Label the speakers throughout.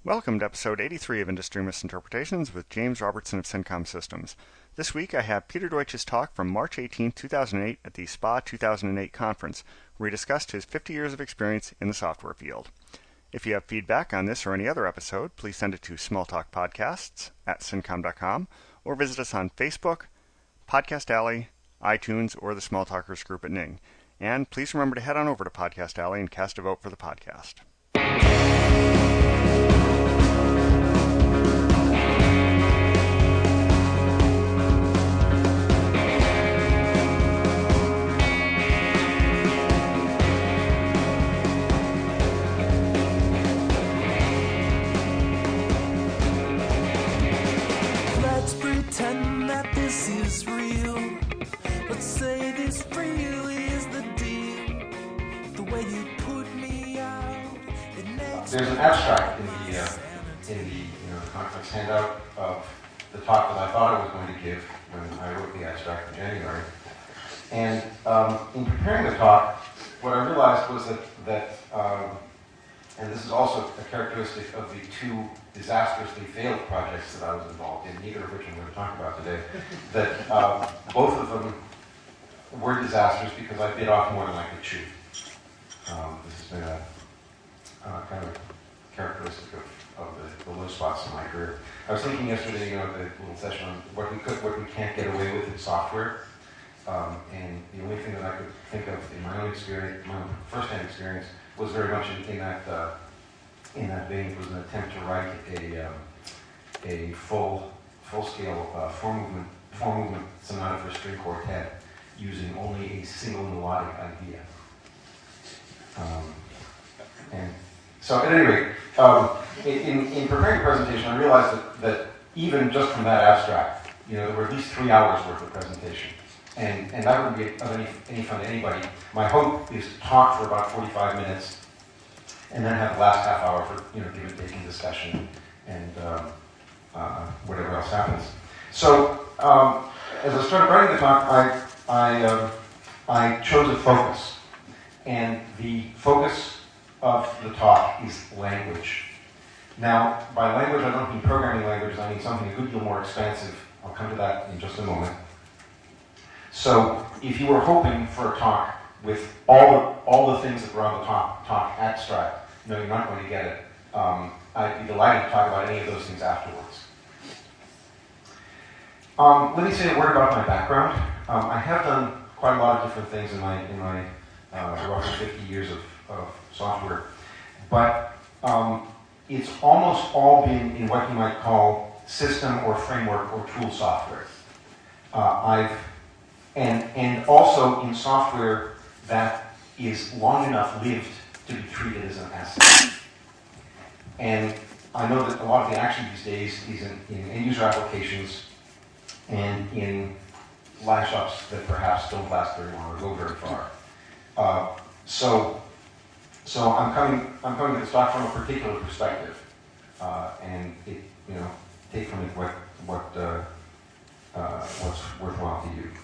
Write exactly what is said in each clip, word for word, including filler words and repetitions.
Speaker 1: Welcome to episode eighty-three of Industry Misinterpretations with James Robertson of Syncom Systems. This week I have Peter Deutsch's talk from March eighteenth, two thousand eight at the S P A two thousand eight conference, where he discussed his fifty years of experience in the software field. If you have feedback on this or any other episode, please send it to smalltalkpodcasts at syncom dot com or visit us on Facebook, Podcast Alley, iTunes, or the Smalltalkers group at Ning. And please remember to head on over to Podcast Alley and cast a vote for the podcast.
Speaker 2: Let's pretend that this is real. Let's say this really is the deal. The way you put me out, it makes
Speaker 3: There's an abstract in the uh, in the you know the conference handout of the talk that I thought I was going to give when I wrote the abstract in January. And um, in preparing the talk, what I realized was that that um, and this is also a characteristic of the two disastrously failed projects that I was involved in, neither of which I'm going to talk about today, that uh, both of them were disasters because I bit off more than I could chew. Um, this has been a uh, kind of characteristic of, of the, the low spots in my career. I was thinking yesterday, you know, the little session on what we could, what we can't get away with in software, um, and the only thing that I could think of in my own experience, my own first-hand experience, was very much in, in that uh, in that vein. Was an attempt to write a um, a full full-scale uh, four movement four movement sonata for string quartet using only a single melodic idea. Um, and so, at any rate, um, in, in preparing the presentation, I realized that, that even just from that abstract, you know, there were at least three hours worth of presentation. And, and that wouldn't be of any, any fun to anybody. My hope is to talk for about forty-five minutes and then have the last half hour for, you know, give and take and discussion and um, uh, whatever else happens. So, um, as I started writing the talk, I, I, um, I chose a focus. And the focus of the talk is language. Now, by language, I don't mean programming languages, I mean something a good deal more expansive. I'll come to that in just a moment. So, if you were hoping for a talk with all the, all the things that were on the talk, talk abstract, no, you're not going to get it. Um, I'd be delighted to talk about any of those things afterwards. Um, let me say a word about my background. Um, I have done quite a lot of different things in my in my uh, roughly fifty years of, of software, but um, it's almost all been in what you might call system or framework or tool software. Uh, I've And, and also in software that is long enough lived to be treated as an asset. And I know that a lot of the action these days is in, in end-user applications and in lash-ups that perhaps don't last very long or go very far. Uh, so, so I'm coming, I'm coming to this talk from a particular perspective, uh, and it, you know, take from it what, what, uh, uh, what's worthwhile to you.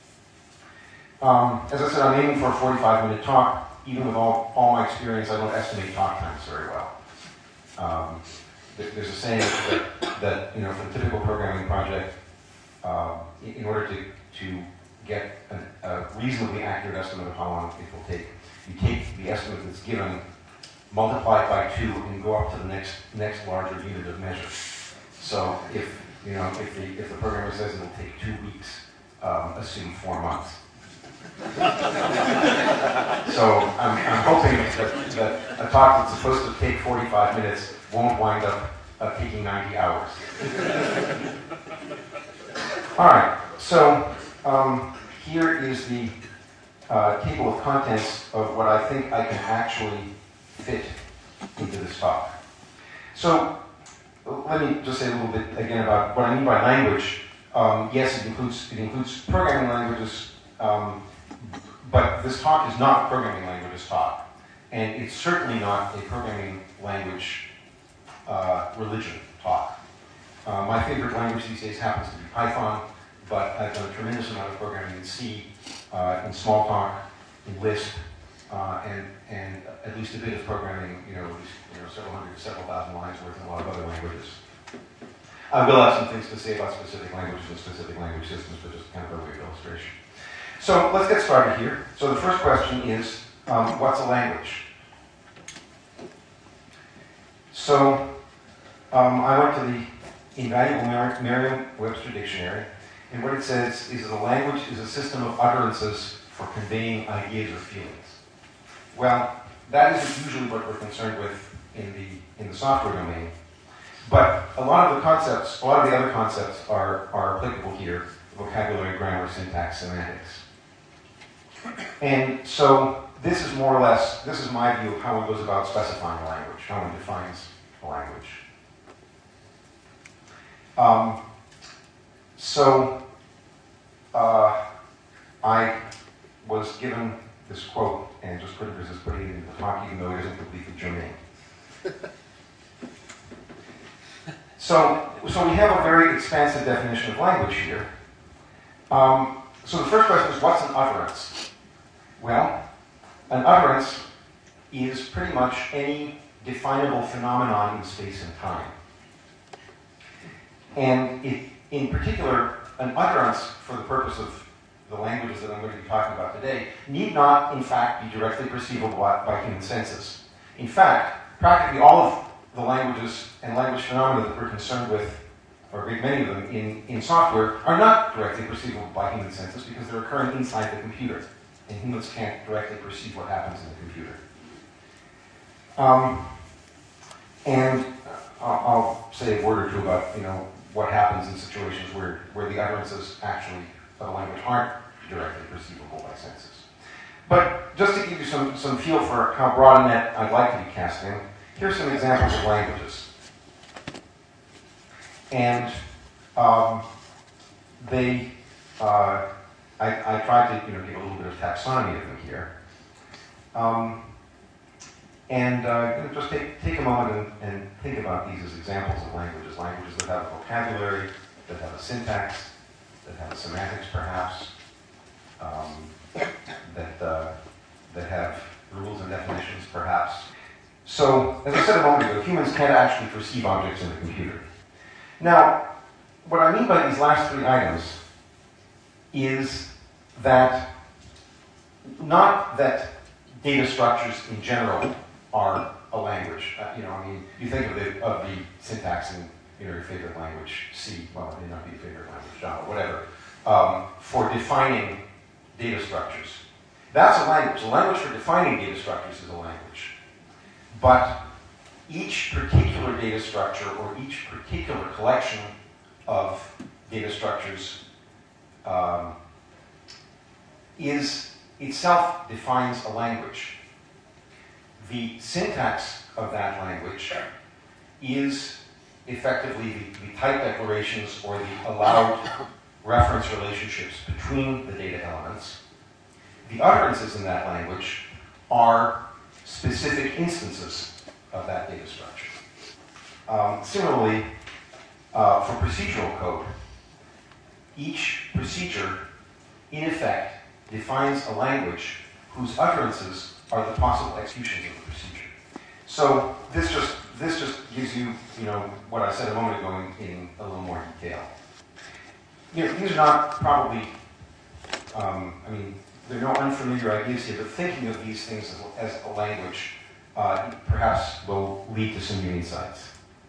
Speaker 3: Um, as I said, I'm aiming for a forty-five minute talk. Even with all, all my experience, I don't estimate talk times very well. Um, th- there's a saying that, that, you know, for the typical programming project, uh, in, in order to, to get an, a reasonably accurate estimate of how long it will take, you take the estimate that's given, multiply it by two, and go up to the next next larger unit of measure. So if you know if the if the programmer says it'll take two weeks, um, assume four months. So I'm, I'm hoping that, that a talk that's supposed to take forty-five minutes won't wind up uh, taking ninety hours. All right, so um, here is the uh, table of contents of what I think I can actually fit into this talk. So let me just say a little bit again about what I mean by language. Um, yes, it includes it includes programming languages. Um, But this talk is not a programming languages talk, and it's certainly not a programming language uh, religion talk. Uh, my favorite language these days happens to be Python, but I've done a tremendous amount of programming in C, uh, in Smalltalk, in Lisp, uh, and and at least a bit of programming, you know, at least, you know, several hundred, several thousand lines worth in a lot of other languages. I will have some things to say about specific languages and specific language systems, but just kind of a weird illustration. So let's get started here. So the first question is, um, what's a language? So um, I went to the invaluable Mer- Merriam-Webster dictionary, and what it says is that a language is a system of utterances for conveying ideas or feelings. Well, that isn't usually what we're concerned with in the in the software domain, but a lot of the concepts, a lot of the other concepts are, are applicable here: vocabulary, grammar, syntax, semantics. And so this is more or less, this is my view of how one goes about specifying a language, how one defines a language. Um, so uh, I was given this quote, and just put it as putting it into the talk, even though it isn't completely germane. so, so we have a very expansive definition of language here. Um, so the first question is, what's an utterance? Well, an utterance is pretty much any definable phenomenon in space and time. And it, in particular, an utterance, for the purpose of the languages that I'm going to be talking about today, need not, in fact, be directly perceivable by, by human senses. In fact, practically all of the languages and language phenomena that we're concerned with, or a great many of them in, in software, are not directly perceivable by human senses because they're occurring inside the computer, and humans can't directly perceive what happens in the computer. Um, and I'll, I'll say a word or two about, you know, what happens in situations where, where the utterances actually of a language aren't directly perceivable by senses. But just to give you some, some feel for how broad a net I'd like to be casting, here's some examples of languages. And um, they, uh, I, I tried to, you know, give a little bit of taxonomy of them here. Um, and uh, just take, take a moment and, and think about these as examples of languages. Languages that have a vocabulary, that have a syntax, that have a semantics perhaps, um, that, uh, that have rules and definitions perhaps. So, as I said a moment ago, humans can't actually perceive objects in the computer. Now, what I mean by these last three items is that, not that data structures in general are a language. Uh, you know, I mean, you think of the, of the syntax in, you know, your favorite language, C, well, it may not be your favorite language, Java, whatever, um, for defining data structures. That's a language. A language for defining data structures is a language. But each particular data structure or each particular collection of data structures um, is itself defines a language. The syntax of that language is effectively the, the type declarations or the allowed reference relationships between the data elements. The utterances in that language are specific instances of that data structure. Um, similarly, uh, for procedural code, each procedure, in effect, defines a language whose utterances are the possible executions of the procedure. So this just this just gives you, you know, what I said a moment ago in, in a little more detail. You know, these are not probably, um, I mean, there are no unfamiliar ideas here, but thinking of these things as, as a language uh, perhaps will lead to some new insights.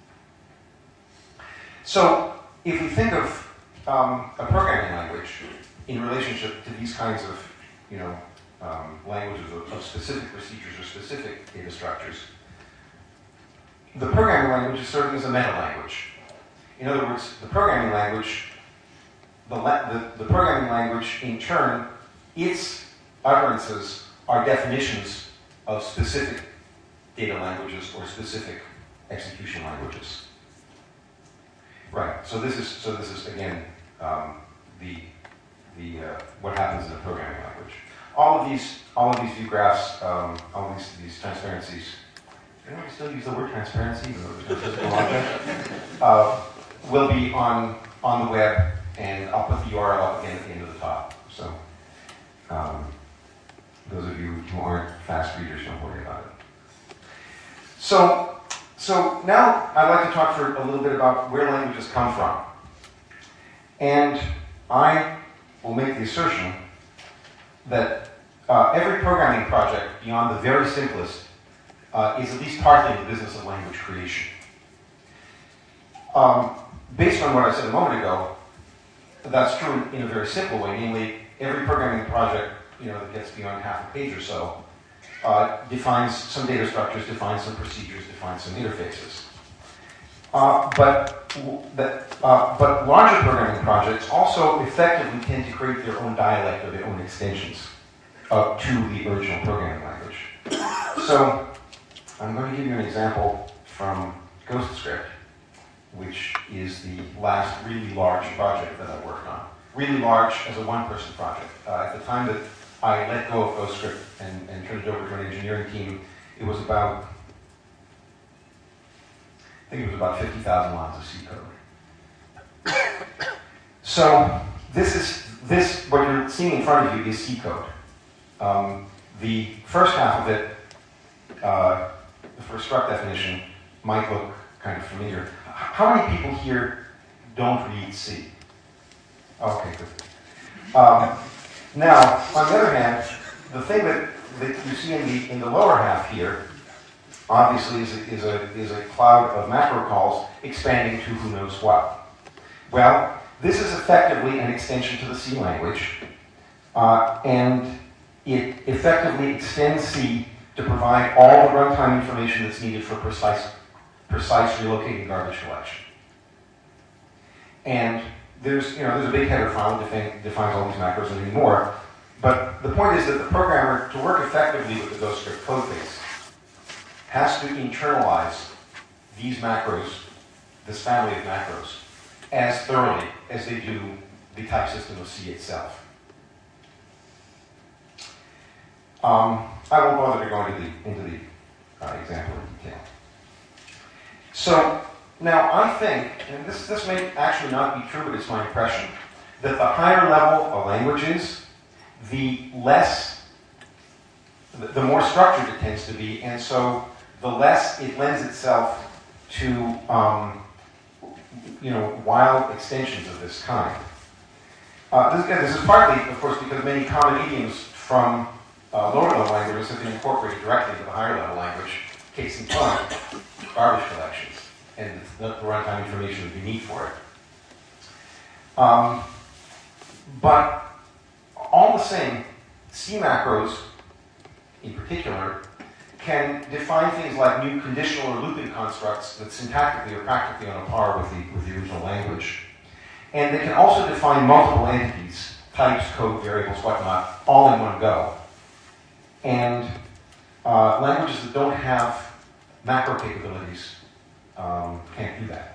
Speaker 3: So if we think of um, a programming language in relationship to these kinds of, you know, um, languages of, of specific procedures or specific data structures, the programming language is serving as a meta language. In other words, the programming language, the, the, the programming language in turn, its utterances are definitions of specific data languages or specific execution languages. Right. So this is so this is again um, the the uh, what happens in a programming language. All of these all of these view graphs, um, all of these these transparencies. I don't still use the word transparency, even though there's no physical object. Uh, will be on on the web, and I'll put the U R L up again at the end of the talk. So um, those of you who aren't fast readers, don't worry about it. So, so now I'd like to talk for a little bit about where languages come from. And I will make the assertion that uh, every programming project, beyond the very simplest, uh, is at least partly in the business of language creation. Um, based on what I said a moment ago, that's true in, in a very simple way, namely, every programming project, you know, that gets beyond half a page or so, uh, defines some data structures, defines some procedures, defines some interfaces. Uh, but, that, uh, but larger programming projects also effectively tend to create their own dialect or their own extensions uh, to the original programming language. So I'm going to give you an example from GhostScript, which is the last really large project that I worked on. Really large as a one-person project. Uh, at the time that I let go of GhostScript and, and turned it over to an engineering team, it was about, I think it was about fifty thousand lines of C code. So this is, this, what you're seeing in front of you is C code. Um, the first half of it, uh, the first struct definition, might look kind of familiar. How many people here don't read C? Okay, good. Um, now, on the other hand, the thing that, that you see in the in the lower half here, obviously, is a, is a is a cloud of macro calls expanding to who knows what. Well, this is effectively an extension to the C language, uh, and it effectively extends C to provide all the runtime information that's needed for precise precise relocating garbage collection. And there's, you know, there's a big header file that define, defines all these macros and many more. But the point is that the programmer, to work effectively with the GhostScript code base, has to internalize these macros, this family of macros, as thoroughly as they do the type system of C itself. Um, I won't bother to go into the, into the uh, example in detail. So, now I think, and this, this may actually not be true, but it's my impression, that the higher level a language is, the less, the, the more structured it tends to be, and so the less it lends itself to, um, you know, wild extensions of this kind. Uh, this, this is partly, of course, because many common idioms from uh, lower level languages have been incorporated directly into the higher level language. Case in point, garbage collections and the, the runtime information that we need for it. Um, but all the same, C macros, in particular, can define things like new conditional or looping constructs that syntactically or practically on a par with the, with the original language. And they can also define multiple entities, types, code, variables, whatnot, all in one go. And uh, languages that don't have macro capabilities um, can't do that.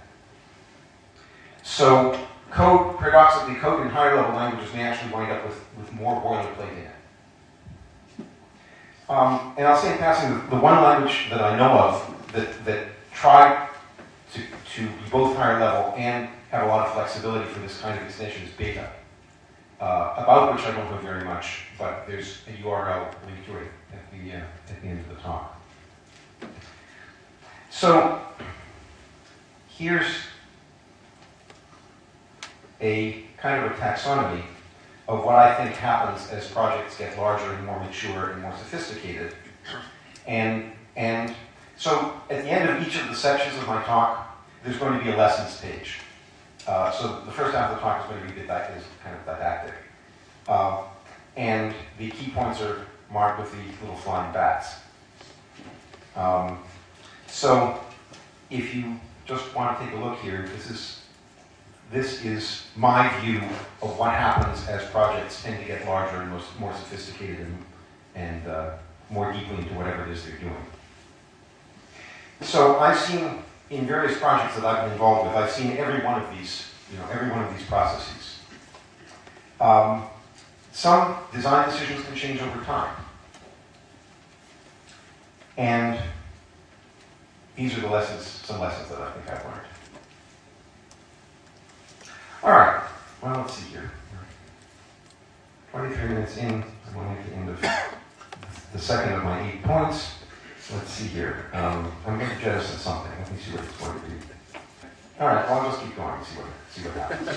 Speaker 3: So code, paradoxically, code in higher level languages may actually wind up with, with more boilerplate in it. Um, and I'll say in passing, the, the one language that I know of that, that tried to, to be both higher level and have a lot of flexibility for this kind of extension is Beta, uh, about which I don't know very much, but there's a U R L linked to it at the, uh, at the end of the talk. So here's a kind of a taxonomy of what I think happens as projects get larger and more mature and more sophisticated. And, and so at the end of each of the sections of my talk, there's going to be a lessons page. Uh, so the first half of the talk is going to be is kind of didactic. Uh, and the key points are marked with the little flying bats. Um, so if you just want to take a look here, this is This is my view of what happens as projects tend to get larger and more, more sophisticated and, and uh, more deeply into whatever it is they're doing. So I've seen, in various projects that I've been involved with, I've seen every one of these, you know, every one of these processes. Um, some design decisions can change over time. And these are the lessons, some lessons that I think I've learned. All right, well, let's see here. twenty-three minutes in, I'm going at the end of the second of my eight points. Let's see here. Um, I'm going to jettison something. Let me see what it's going to be. All right, well, I'll just keep going and see what, see what happens.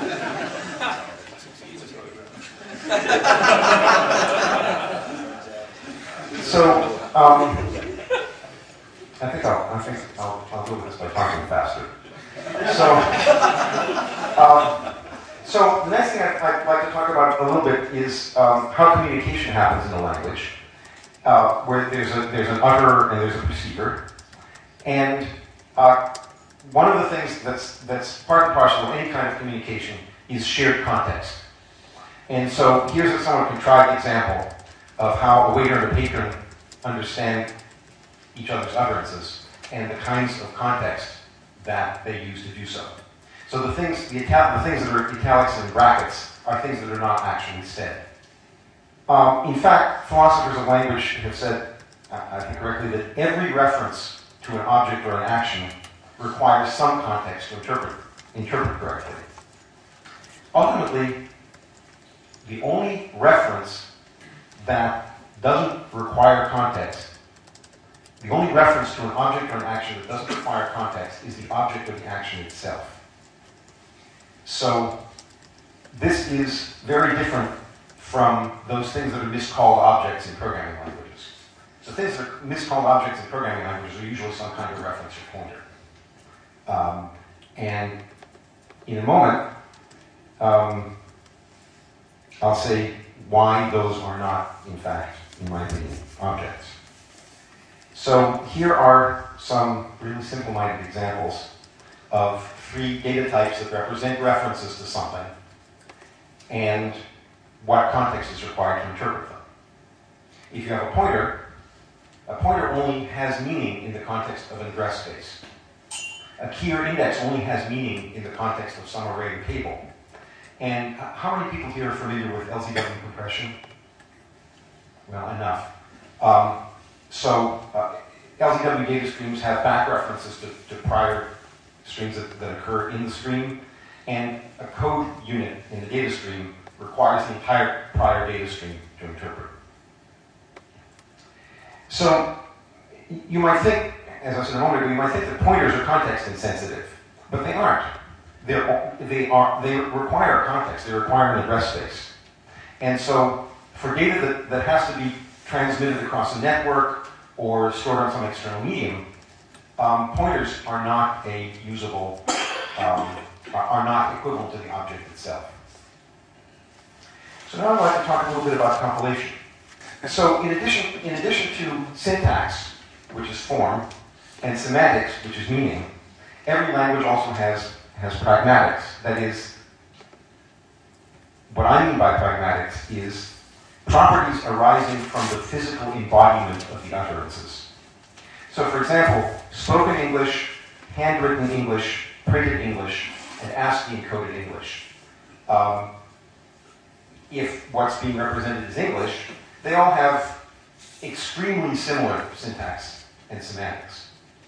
Speaker 3: So, um, I think I'll, I think I'll, I'll do this by talking faster. So, um, so the next thing I'd, I'd like to talk about a little bit is um, how communication happens in a language, uh, where there's a there's an utterer and there's a receiver, and uh, one of the things that's that's part and parcel of any kind of communication is shared context. And so here's a somewhat contrived example of how a waiter and a patron understand each other's utterances and the kinds of context that they use to do so. So the things, the, ital- the things that are italics and brackets are things that are not actually said. Um, in fact, philosophers of language have said, I think correctly, that every reference to an object or an action requires some context to interpret, interpret correctly. Ultimately, the only reference that doesn't require context, the only reference to an object or an action that doesn't require context is the object of the action itself. So this is very different from those things that are miscalled objects in programming languages. The things that are miscalled objects in programming languages are usually some kind of reference or pointer. Um, and in a moment, um, I'll say why those are not, in fact, in my opinion, objects. So here are some really simple-minded examples of three data types that represent references to something and what context is required to interpret them. If you have a pointer, a pointer only has meaning in the context of an address space. A key or index only has meaning in the context of some array or table. And how many people here are familiar with L Z W compression? Well, enough. Um, so uh, L Z W data streams have back references to, to prior streams that, that occur in the stream, and a code unit in the data stream requires the entire prior data stream to interpret. So you might think, as I said a moment ago, you might think that pointers are context insensitive, but they aren't. They're, they are they require context. They require an address space. And so for data that, that has to be transmitted across a network or stored on some external medium, um, pointers are not a usable, um, are, are not equivalent to the object itself. So now I'd like to talk a little bit about compilation. So in addition, in addition to syntax, which is form, and semantics, which is meaning, every language also has, has pragmatics. That is, what I mean by pragmatics is properties arising from the physical embodiment of the utterances. So for example, spoken English, handwritten English, printed English, and ASCII encoded English. Um, if what's being represented is English, they all have extremely similar syntax and semantics.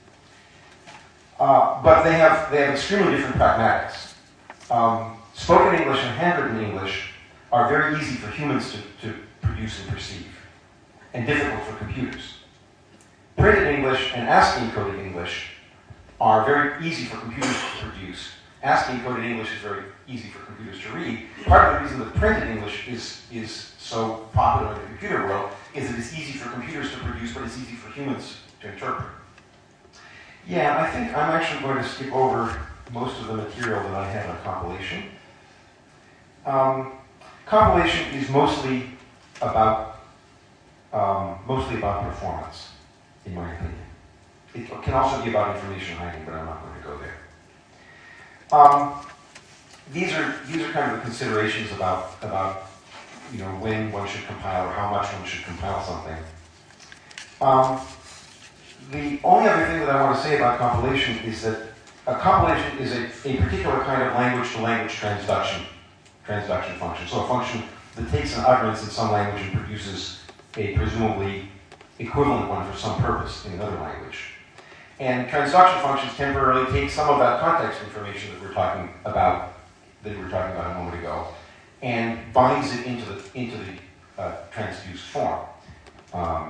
Speaker 3: Uh, but they have, they have extremely different pragmatics. Um, spoken English and handwritten English are very easy for humans to, to produce and perceive, and difficult for computers. Printed English and ASCII encoded English are very easy for computers to produce. ASCII encoded English is very easy for computers to read. Part of the reason that printed English is, is so popular in the computer world is that it's easy for computers to produce, but it's easy for humans to interpret. Yeah, I think I'm actually going to skip over most of the material that I have on compilation. Um, compilation is mostly about um, mostly about performance, in my opinion. It can also be about information hiding, but I'm not going to go there. Um, these are these are kind of the considerations about about you know when one should compile or how much one should compile something. Um, the only other thing that I want to say about compilation is that a compilation is a, a particular kind of language-to-language transduction transduction function. So a function that takes an utterance in some language and produces a presumably equivalent one for some purpose in another language. And transduction functions temporarily take some of that context information that we're talking about, that we were talking about a moment ago, and binds it into the into the uh, transduced form. Um,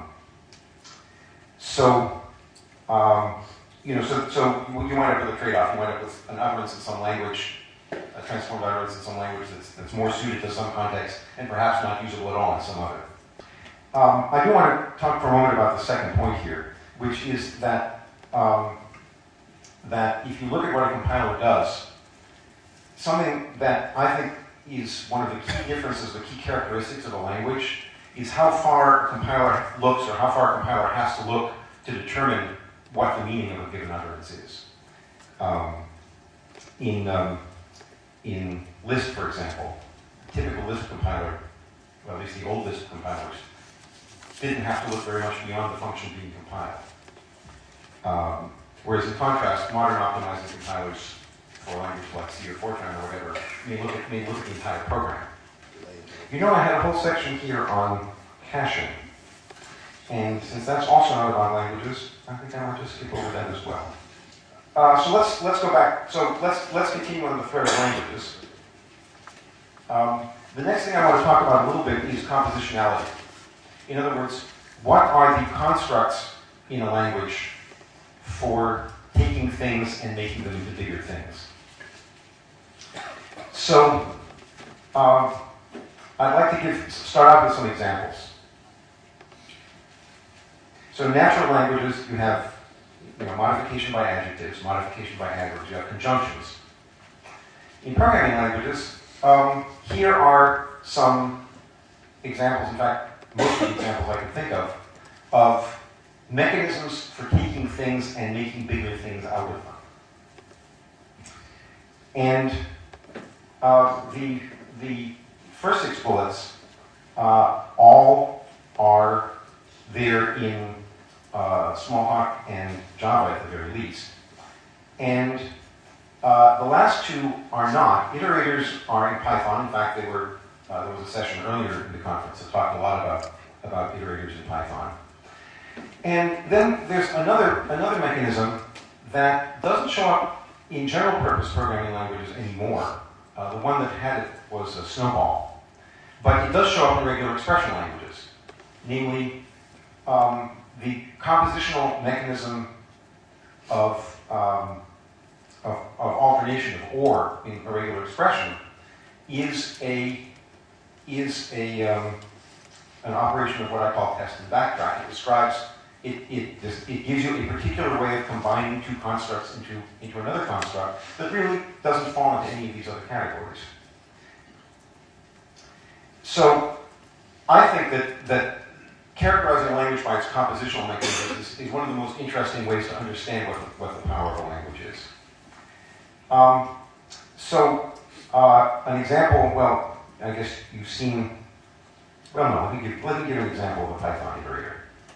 Speaker 3: so, um, you know, so, so you wind up with a trade-off. You wind up with an utterance in some language, a transformed utterance in some language that's, that's more suited to some context and perhaps not usable at all in some other. Um, I do want to talk for a moment about the second point here, which is that um, that if you look at what a compiler does, something that I think is one of the key differences, the key characteristics of a language, is how far a compiler looks or how far a compiler has to look to determine what the meaning of a given utterance is. Um, in, um, in Lisp, for example, a typical Lisp compiler, well, at least the old Lisp compilers, didn't have to look very much beyond the function being compiled. Um, whereas in contrast, modern optimizing compilers for language like C or Fortran or whatever may look at, may look at the entire program. You know, I had a whole section here on caching. And since that's also not about languages, I think I might just skip over that as well. Uh, so let's let's go back. So let's let's continue on the thread of languages. Um, the next thing I want to talk about a little bit is compositionality. In other words, what are the constructs in a language for taking things and making them into bigger things? So um, I'd like to give, start out with some examples. So in natural languages, you have you know, modification by adjectives, modification by adverbs, you have conjunctions. In programming languages, um, here are some examples, in fact, most of the examples I can think of, of mechanisms for taking things and making bigger things out of them. And uh, the, the first six bullets uh, all are there in uh, Smalltalk and Java at the very least. And uh, the last two are not. Iterators are in Python. In fact, they were, uh, there was a session earlier in the conference that talked a lot about, about iterators in Python. And then there's another, another mechanism that doesn't show up in general purpose programming languages anymore. Uh, the one that had it was a Snowball. But it does show up in regular expression languages, namely um, the compositional mechanism of, um, of, of alternation of or in a regular expression is a is a um, an operation of what I call test and backtrack. It describes it it it gives you a particular way of combining two constructs into into another construct that really doesn't fall into any of these other categories. So I think that that characterizing a language by its compositional mechanisms is, is one of the most interesting ways to understand what the, what the power of a language is. Um, so, uh, an example, well, I guess you've seen, well, no, let me give, let me give an example of a Python iterator.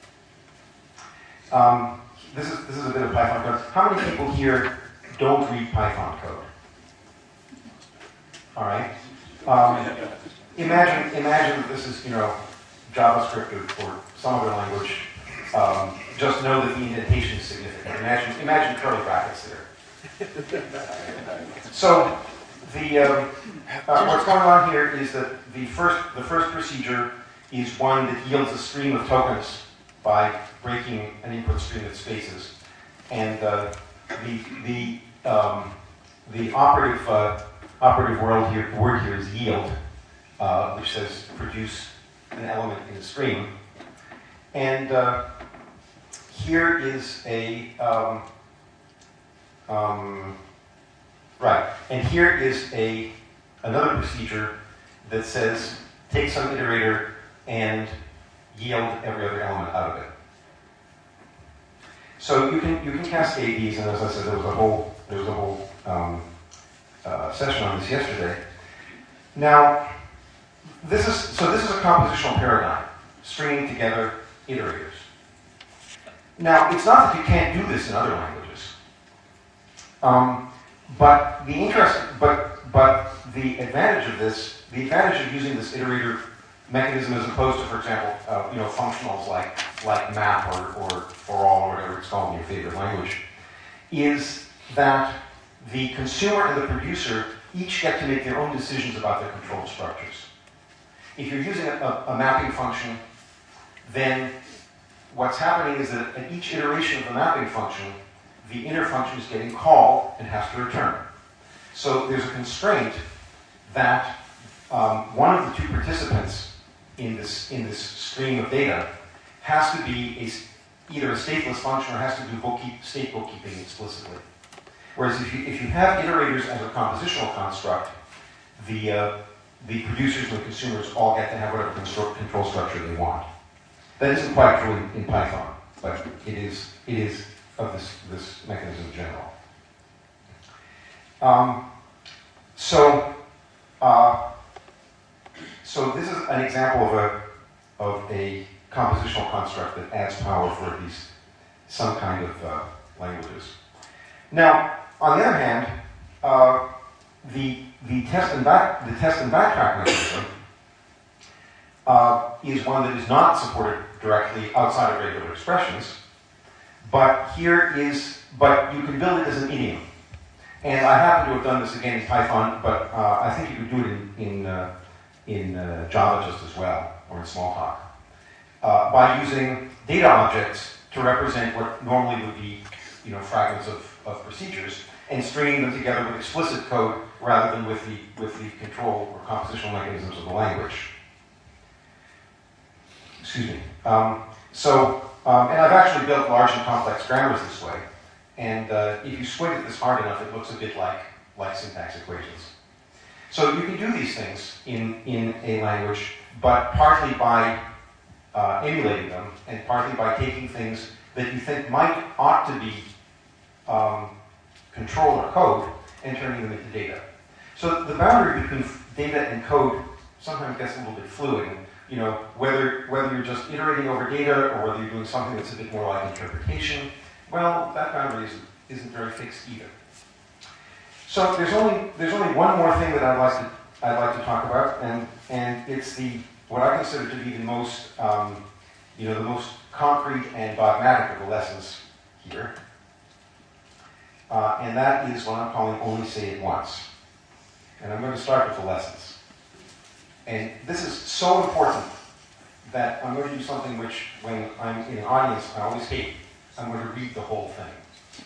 Speaker 3: Um, this is, this is a bit of Python code. How many people here don't read Python code? All right. Um, imagine, imagine that this is, you know, JavaScript or, or some other language. Um, just know that the indentation is significant. Imagine, imagine curly brackets there. So, the um, uh, what's going on here is that the first the first procedure is one that yields a stream of tokens by breaking an input stream of spaces, and uh, the the um, the operative uh, operative word here word here is yield, uh, which says produce an element in the stream, and uh, here is a um, um, right, and here is a another procedure that says take some iterator and yield every other element out of it. So you can you can cascade these, and as I said, there was a whole there was a whole um, uh, session on this yesterday. Now. This is, so this is a compositional paradigm, stringing together iterators. Now, it's not that you can't do this in other languages, um, but the interest, but but the advantage of this, the advantage of using this iterator mechanism as opposed to, for example, uh, you know, functionals like like map or or for all or whatever it's called in your favorite language, is that the consumer and the producer each get to make their own decisions about their control structures. If you're using a, a, a mapping function, then what's happening is that at each iteration of the mapping function, the inner function is getting called and has to return. So there's a constraint that um, one of the two participants in this, in this stream of data has to be a, either a stateless function or has to do bookkeep, state bookkeeping explicitly. Whereas if you, if you have iterators as a compositional construct, the, uh, the producers and the consumers all get to have whatever control structure they want. That isn't quite true in, in Python, but it is, it is of this, this mechanism in general. Um, so, uh, so this is an example of a, of a compositional construct that adds power for at least some kind of uh, languages. Now, on the other hand, uh, the the test and back the test and backtrack mechanism uh, is one that is not supported directly outside of regular expressions, but here is but you can build it as an idiom. And I happen to have done this again in Python, but uh, I think you could do it in in, uh, in uh, Java just as well, or in Smalltalk, uh, by using data objects to represent what normally would be, you know, fragments of, of procedures, and stringing them together with explicit code rather than with the with the control or compositional mechanisms of the language. Excuse me. Um, so, um, and I've actually built large and complex grammars this way. And uh, if you squint at this hard enough, it looks a bit like, like syntax equations. So you can do these things in, in a language, but partly by uh, emulating them, and partly by taking things that you think might ought to be um, control or code, and turning them into data. So the boundary between data and code sometimes gets a little bit fluid. You know, whether, whether you're just iterating over data, or whether you're doing something that's a bit more like interpretation, well, that boundary isn't, isn't very fixed either. So there's only there's only one more thing that I'd like to I'd like to talk about, and and it's the what I consider to be the most um, you know the most concrete and dogmatic of the lessons here, uh, and that is what I'm calling only say it once. And I'm going to start with the lessons. And this is so important that I'm going to do something which, when I'm in an audience, I always hate. I'm going to read the whole thing.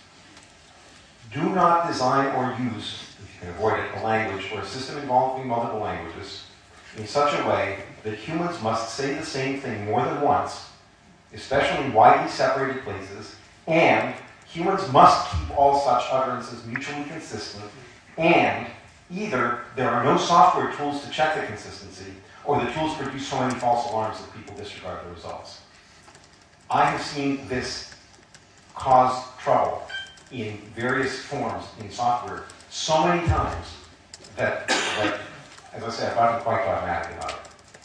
Speaker 3: Do not design or use, if you can avoid it, a language or a system involving multiple languages in such a way that humans must say the same thing more than once, especially in widely separated places, and humans must keep all such utterances mutually consistent, and either there are no software tools to check the consistency, or the tools produce so many false alarms that people disregard the results. I have seen this cause trouble in various forms in software so many times that, that as I say, I've gotten quite dogmatic about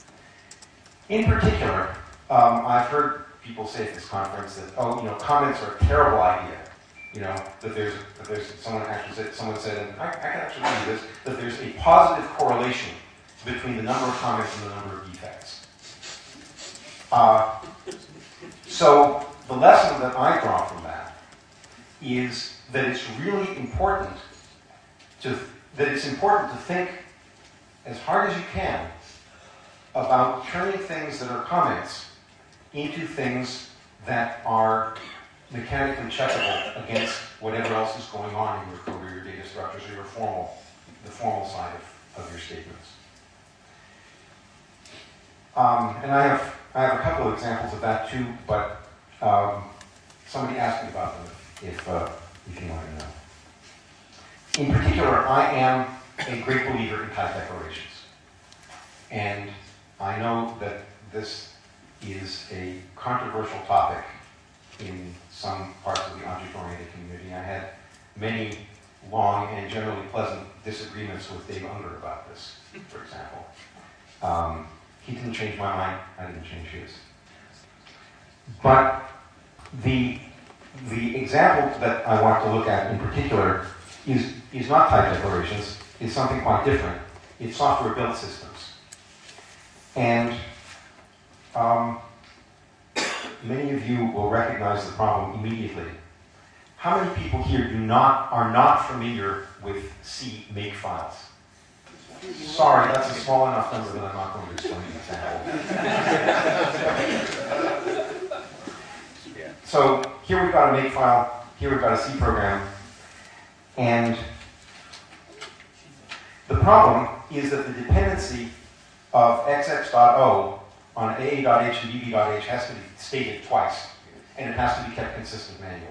Speaker 3: it. In particular, um, I've heard people say at this conference that, oh, you know, comments are a terrible idea. You know, that there's, that there's someone actually said, someone said, and I, I can actually do this, that there's a positive correlation between the number of comments and the number of defects. Uh, so the lesson that I draw from that is that it's really important to that it's important to think as hard as you can about turning things that are comments into things that are mechanically checkable against whatever else is going on in your code or your data structures or your formal, the formal side of, of your statements. Um, and I have I have a couple of examples of that too, but um, somebody asked me about them if, uh, if you want to know. In particular, I am a great believer in type declarations. And I know that this is a controversial topic in some parts of the object-oriented community. I had many long and generally pleasant disagreements with Dave Unger about this, for example. Um, he didn't change my mind, I didn't change his. But the, the example that I want to look at in particular is, is not type declarations, it's something quite different. It's software-built systems. And um, many of you will recognize the problem immediately. How many people here do not are not familiar with C makefiles? Sorry, that's a small enough number that I'm not going to explain the example. So here we've got a makefile, here we've got a C program, and the problem is that the dependency of X X dot O on A A dot H and B B dot H has to be stated twice, and it has to be kept consistent manually.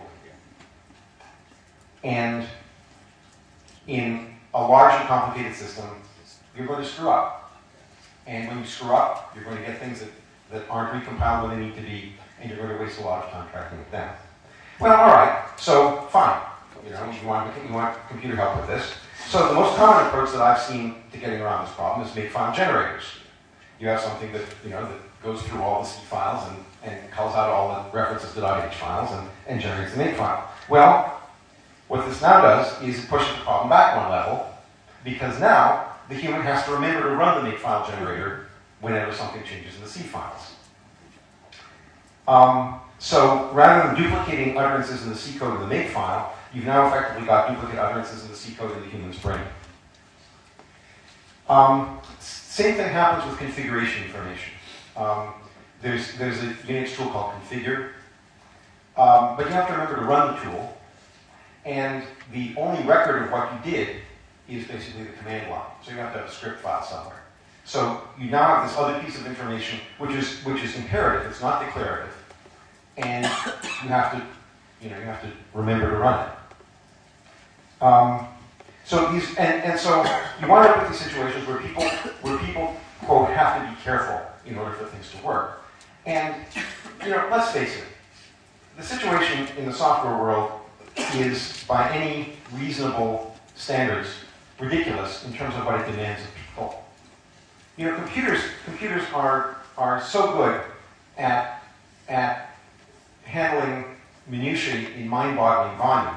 Speaker 3: And in a large and complicated system, you're going to screw up. And when you screw up, you're going to get things that, that aren't recompiled when they need to be, and you're going to waste a lot of time tracking with them. Well, all right, so fine. You know, you want, you want computer help with this. So the most common approach that I've seen to getting around this problem is makefile generators. You have something that, you know, that goes through all the C files and, and calls out all the references to .h files and, and generates the makefile. Well, what this now does is it pushes the problem back one level, because now the human has to remember to run the makefile generator whenever something changes in the C files. Um, so rather than duplicating utterances in the C code of the makefile, you've now effectively got duplicate utterances in the C code in the human's brain. Um, same thing happens with configuration information. Um, there's, there's a Unix tool called configure, um, but you have to remember to run the tool. And the only record of what you did is basically the command line. So you have to have a script file somewhere. So you now have this other piece of information, which is which is imperative. It's not declarative, and you have to, you know, you have to remember to run it. Um, so these, and, and so you wind up with these situations where people where people quote have to be careful in order for things to work. And you know, let's face it, the situation in the software world is, by any reasonable standards, ridiculous in terms of what it demands of people. You know, computers computers are are so good at at handling minutiae in mind-boggling volume.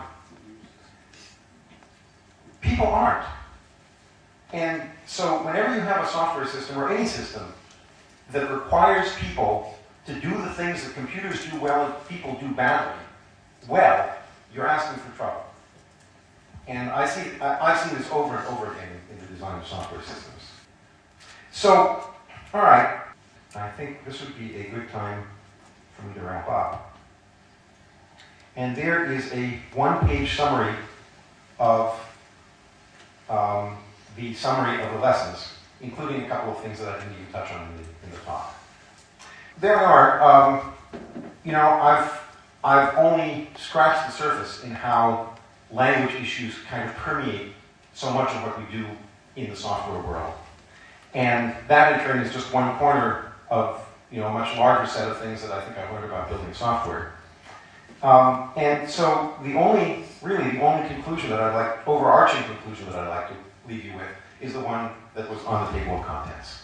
Speaker 3: People aren't. And so whenever you have a software system or any system that requires people to do the things that computers do well and people do badly, well, you're asking for trouble. And I see, I, I've seen this over and over again in the design of software systems. So, all right, I think this would be a good time for me to wrap up. And there is a one-page summary of um, the summary of the lessons, including a couple of things that I didn't even touch on in the, in the talk. There are, um, you know, I've I've only scratched the surface in how language issues kind of permeate so much of what we do in the software world. And that in turn is just one corner of, you know, a much larger set of things that I think I've learned about building software. Um, and so the only, really the only conclusion that I'd like, overarching conclusion that I'd like to leave you with is the one that was on the table of contents.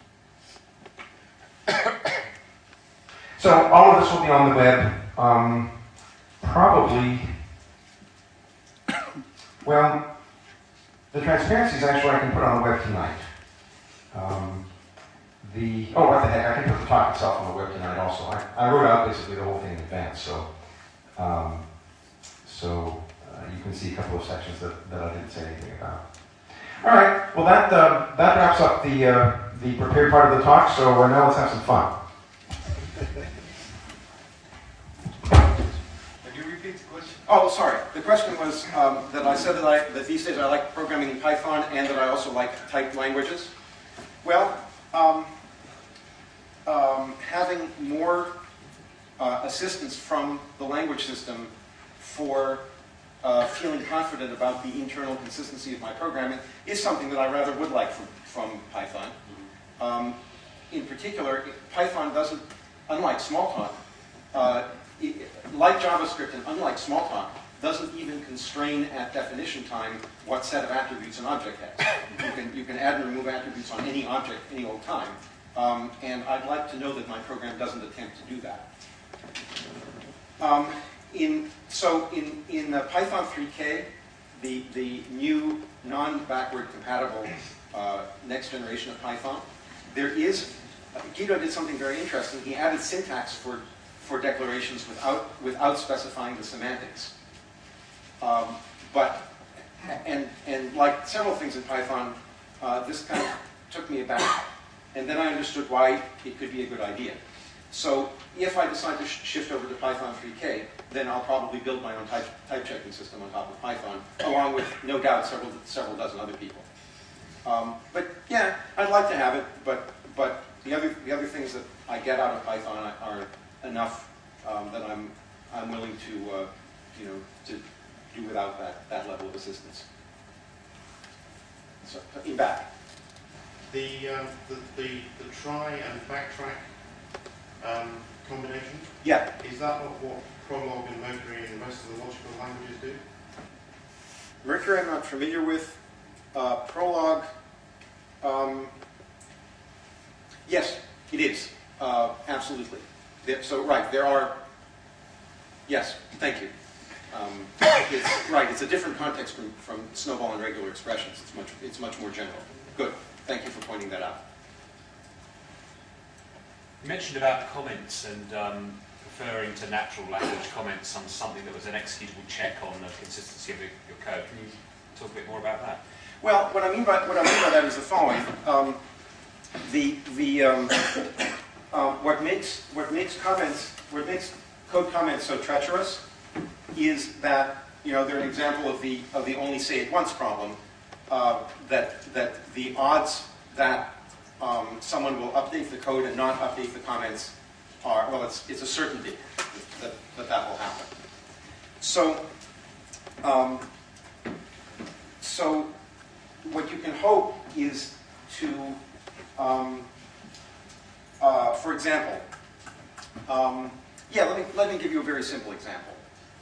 Speaker 3: So all of this will be on the web. Um, probably, well, the transparencies actually I can put on the web tonight. Um, the, oh, what the heck, I can put the talk itself on the web tonight also. I, I wrote out basically the whole thing in advance, so um, so uh, you can see a couple of sections that, that I didn't say anything about. All right, well that, uh, that wraps up the, uh, the prepared part of the talk, so uh, now let's have some fun.
Speaker 4: Oh, sorry. The question was um, that I said that, I, that these days I like programming in Python and that I also like typed languages. Well, um, um, having more uh, assistance from the language system for uh, feeling confident about the internal consistency of my programming is something that I rather would like from, from Python. Um, in particular, Python doesn't, unlike Smalltalk, uh, it, like JavaScript and unlike Smalltalk, doesn't even constrain at definition time what set of attributes an object has. You can, you can add and remove attributes on any object any old time. Um, and I'd like to know that my program doesn't attempt to do that. Um, in, so in, in uh, Python three K, the, the new non-backward compatible uh, next generation of Python, there is, uh, Guido did something very interesting. He added syntax for for declarations without, without specifying the semantics. Um, but, and, and like several things in Python, uh, this kind of took me aback. And then I understood why it could be a good idea. So if I decide to sh shift over to Python three K, then I'll probably build my own type, type checking system on top of Python, along with, no doubt, several, several dozen other people. Um, but yeah, I'd like to have it, but, but the, other, the other things that I get out of Python are enough um, that I'm, I'm willing to, uh, you know, to do without that, that level of assistance. So, in back.
Speaker 3: The, um, the, the, the try and backtrack um, combination?
Speaker 4: Yeah.
Speaker 3: Is that not what Prolog and Mercury and the rest of the logical languages do?
Speaker 4: Mercury I'm not familiar with. Uh, Prolog, um, yes, it is. Uh, absolutely. There, so, right, there are, yes, thank you. Um, it's, right, it's a different context from, from snowball and regular expressions. It's much, it's much more general. Good. Thank you for pointing that out.
Speaker 5: You mentioned about comments and um, referring to natural language comments on something that was an executable check on the consistency of the, your code. Can you talk a bit more about that?
Speaker 4: Well, what I mean by what I mean by that is the following: um, the the um, uh, what makes what makes comments what makes code comments so treacherous is that, you know, they're an example of the of the only say it once problem. Uh, that that the odds that um, someone will update the code and not update the comments are, well, it's it's a certainty that that, that will happen. So um, so what you can hope is to, um, uh, for example, um, yeah, let me let me give you a very simple example.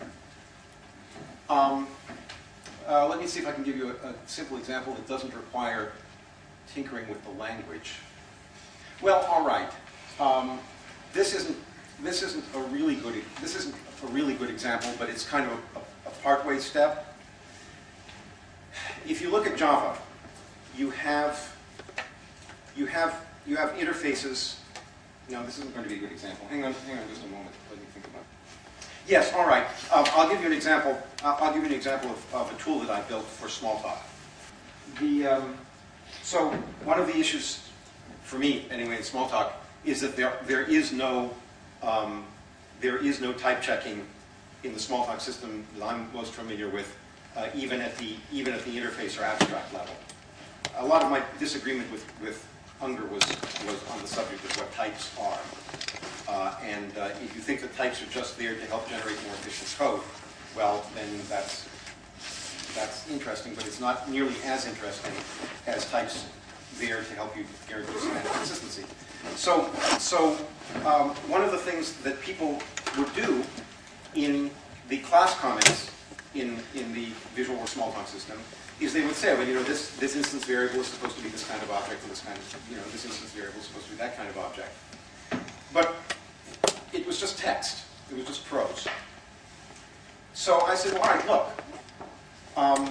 Speaker 4: Um, Uh, let me see if I can give you a, a simple example that doesn't require tinkering with the language. Well, all right. Um, this isn't this isn't a really good this isn't a really good example, but it's kind of a, a partway step. If you look at Java, you have you have you have interfaces. No, this isn't going to be a good example. Hang on, hang on, just a moment. Let me think about it. Yes, all right. Um, I'll give you an example. Uh, I'll give you an example of, of a tool that I built for Smalltalk. The um, so one of the issues for me, anyway, in Smalltalk, is that there there is no um, there is no type checking in the Smalltalk system that I'm most familiar with, uh, even at the even at the interface or abstract level. A lot of my disagreement with with Unger was was on the subject of what types are. Uh, and uh, if you think that types are just there to help generate more efficient code, well, then that's that's interesting, but it's not nearly as interesting as types there to help you guarantee some kind of consistency. So, so um, one of the things that people would do in the class comments in in the Visual or Smalltalk system is they would say, well, you know, this this instance variable is supposed to be this kind of object, and this kind of, you know, this instance variable is supposed to be that kind of object. But it was just text. It was just prose. So I said, well, all right, look. Um,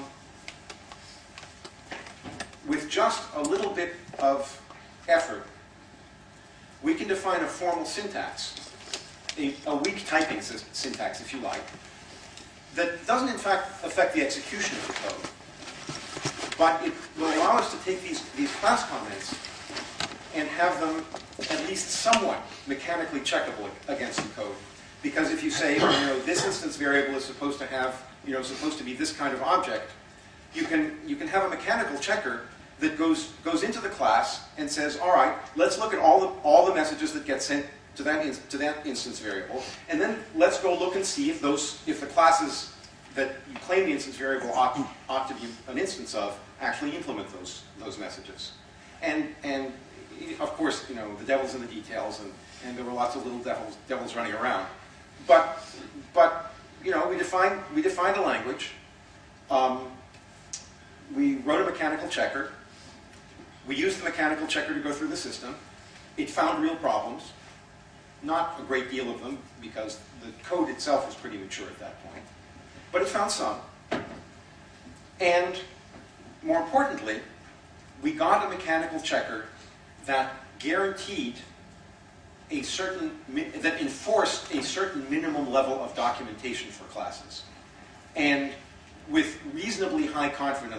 Speaker 4: with just a little bit of effort, we can define a formal syntax, a, a weak typing syntax, if you like, that doesn't, in fact, affect the execution of the code. But it will allow us to take these, these class comments and have them at least somewhat mechanically checkable against the code. Because if you say, you know, this instance variable is supposed to have, you know, supposed to be this kind of object, you can you can have a mechanical checker that goes goes into the class and says, all right, let's look at all the all the messages that get sent to that in, to that instance variable, and then let's go look and see if those if the classes that you claim the instance variable ought, ought to be an instance of actually implement those those messages. And and of course, you know, the devil's in the details, and, and there were lots of little devils, devils running around. But, but you know, we defined, we defined a language. Um, we wrote a mechanical checker. We used the mechanical checker to go through the system. It found real problems. Not a great deal of them, because the code itself was pretty mature at that point. But it found some. And more importantly, we got a mechanical checker that guaranteed a certain, that enforced a certain minimum level of documentation for classes. And with reasonably high confidence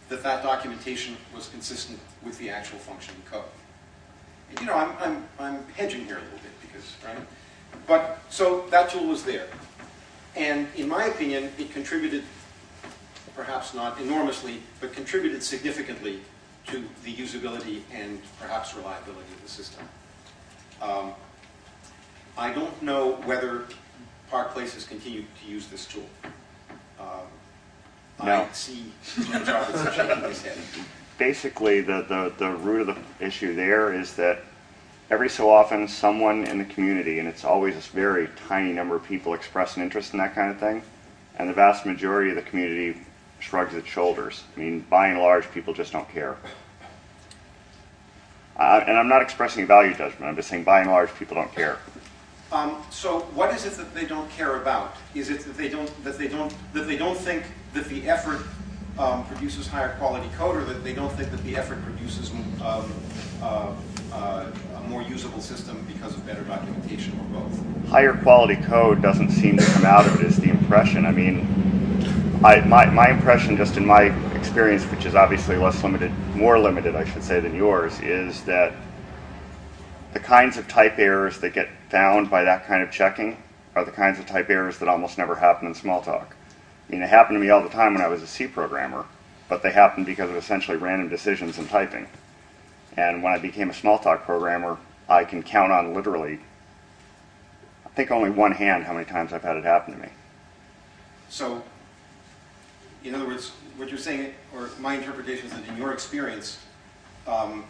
Speaker 4: that that documentation was consistent with the actual functioning code. And, you know, I'm, I'm, I'm hedging here a little bit because, right? But, so that tool was there. And in my opinion, it contributed, perhaps not enormously, but contributed significantly to the usability and perhaps reliability of the system. Um, I don't know whether Park Place has continued to use this tool. Um,
Speaker 1: No.
Speaker 4: I see James Robertson shaking his head.
Speaker 1: Basically, the, the, the root of the issue there is that every so often someone in the community, and it's always a very tiny number of people, express an interest in that kind of thing, and the vast majority of the community shrugs its shoulders. I mean, by and large, people just don't care. Uh, and I'm not expressing a value judgment. I'm just saying by and large, people don't care.
Speaker 4: Um, so, what is it that they don't care about? Is it that they don't that they don't that they don't think that the effort um, produces higher quality code, or that they don't think that the effort produces um, uh, uh, a more usable system because of better documentation, or both?
Speaker 1: Higher quality code doesn't seem to come out of it, is the impression. I mean, I, my, my impression, just in my experience, which is obviously less limited, more limited, I should say, than yours, is that the kinds of type errors that get found by that kind of checking are the kinds of type errors that almost never happen in Smalltalk. I mean, it happened to me all the time when I was a C programmer, but they happened because of essentially random decisions in typing. And when I became a Smalltalk programmer, I can count on literally, I think only one hand how many times I've had it happen to me.
Speaker 4: So, in other words, what you're saying, or my interpretation is that in your experience, um,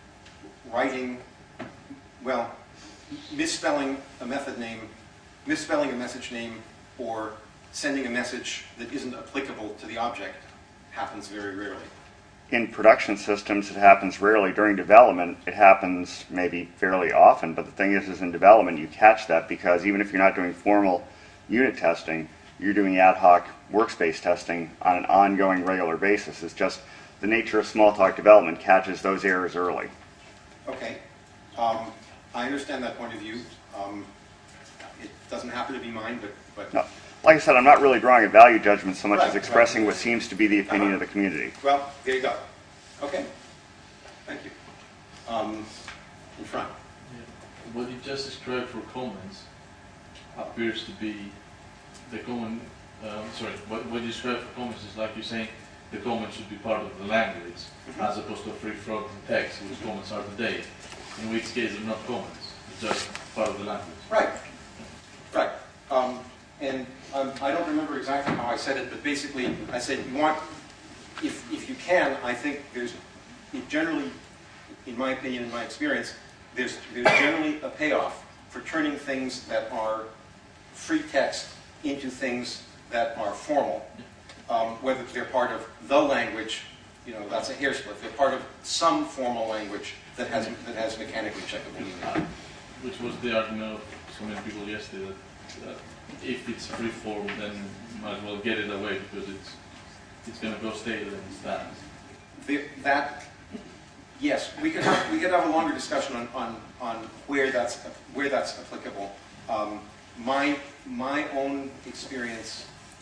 Speaker 4: writing, well, misspelling a method name, misspelling a message name, or sending a message that isn't applicable to the object happens very rarely.
Speaker 1: In production systems, it happens rarely. During development, it happens maybe fairly often, but the thing is, is in development, you catch that because even if you're not doing formal unit testing, you're doing ad hoc workspace testing on an ongoing, regular basis. It's just the nature of Smalltalk development catches those errors early.
Speaker 4: Okay. Um, I understand that point of view. Um, it doesn't happen to be mine, but... but
Speaker 1: No. Like I said, I'm not really drawing a value judgment so much
Speaker 4: Right,
Speaker 1: as expressing
Speaker 4: right.
Speaker 1: what seems to be the opinion
Speaker 4: Uh-huh.
Speaker 1: of the community.
Speaker 4: Well, there you go. Okay. Thank you. Um, in front.
Speaker 6: Yeah. What you just described for comments appears to be the common, um, sorry, what, what you described for comments is like you're saying the comments should be part of the language
Speaker 4: Mm-hmm.
Speaker 6: as opposed to free-floating text, which comments are today, in which case they're not comments, it's just part of the language.
Speaker 4: Right. Right. Um, and um, I don't remember exactly how I said it, but basically I said you want, if, if you can, I think there's, it generally, in my opinion, in my experience, there's, there's generally a payoff for turning things that are free text into things that are formal, um, whether they're part of the language, you know, that's a hair split. They're part of some formal language that has that has mechanically checkable meaning.
Speaker 6: Uh, which was the argument of so many people yesterday, that, that if it's free form, then you might as well get it away because it's it's going to go stale and it stands.
Speaker 4: The, that, yes, we could have, we could have a longer discussion on, on, on where that's where that's applicable. Um, my my own experience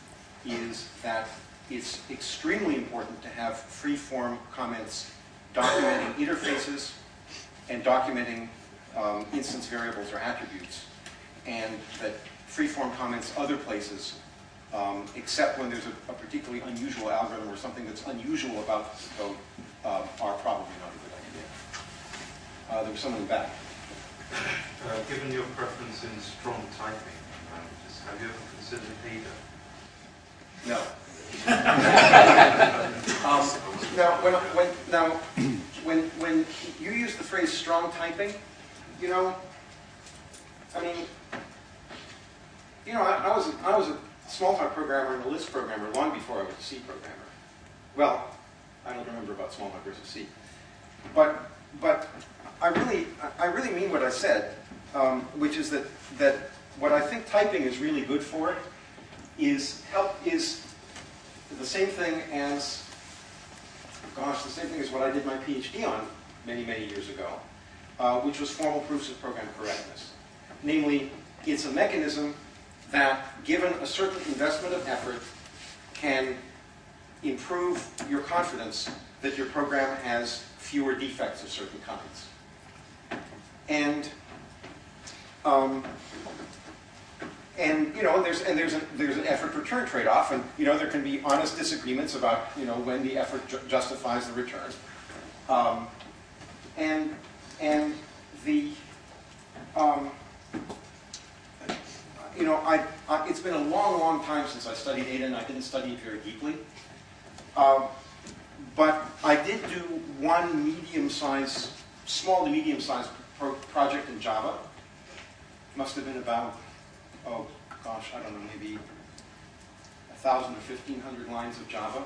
Speaker 4: is that it's extremely important to have free-form comments documenting interfaces and documenting um, instance variables or attributes, and that free-form comments other places, um, except when there's a, a particularly unusual algorithm or something that's unusual about the code, uh, are probably not a good idea. Uh, there was someone in the back.
Speaker 7: Uh, given your preference in strong typing languages, have you ever considered Ada?
Speaker 4: No. um, now, when, when, now, when, when you use the phrase strong typing, you know, I mean, you know, I, I was a, I was a Smalltalk programmer and a Lisp programmer long before I was a C programmer. Well, I don't remember about Smalltalk versus C, but but I really I really mean what I said, um, which is that that what I think typing is really good for is help is the same thing as, gosh, the same thing as what I did my PhD on many, many years ago, uh, which was formal proofs of program correctness. Namely, it's a mechanism that, given a certain investment of effort, can improve your confidence that your program has fewer defects of certain kinds. And um, and you know, there's and there's a, there's an effort-return trade-off, and you know there can be honest disagreements about you know when the effort ju justifies the return. Um, and and the um, you know I, I it's been a long, long time since I studied Ada, and I didn't study it very deeply. Um, but I did do one medium-sized, small to medium-sized pro project in Java. Must have been about, oh gosh, I don't know, maybe a thousand or fifteen hundred lines of Java.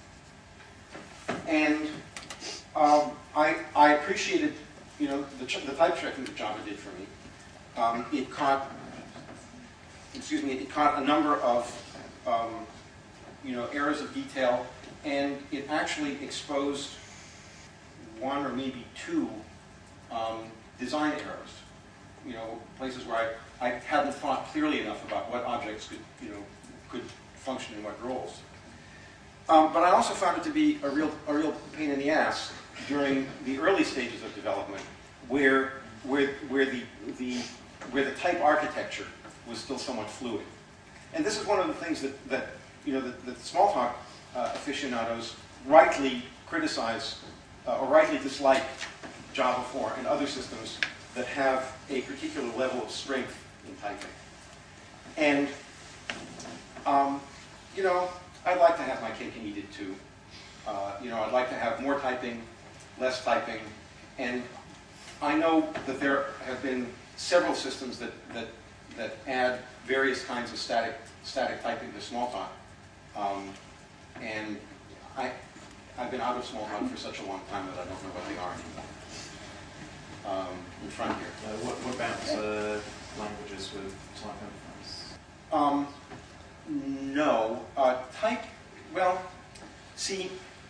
Speaker 4: And um, I, I appreciated, you know, the, the type checking that Java did for me. Um, it caught, excuse me, it caught a number of, um, you know, errors of detail, and it actually exposed one or maybe two um, design errors. You know, places where I, I hadn't thought clearly enough about what objects could, you know, could function in what roles. Um, but I also found it to be a real, a real pain in the ass during the early stages of development, where, where, where the, the, where the type architecture was still somewhat fluid. And this is one of the things that, that you know, that, that Smalltalk uh, aficionados rightly criticize uh, or rightly dislike Java for and other systems that have a particular level of strength in typing. And, um, you know, I'd like to have my cake and eat it too. Uh, you know, I'd like to have more typing, less typing, and I know that there have been several systems that, that, that add various kinds of static, static typing to Smalltalk. Um, and I, I've been out of Smalltalk for such a long time that I don't know what they are anymore. Um, in front here.
Speaker 8: Uh, what, what about uh, languages with type inference?
Speaker 4: Um, no. Uh, type, well, see,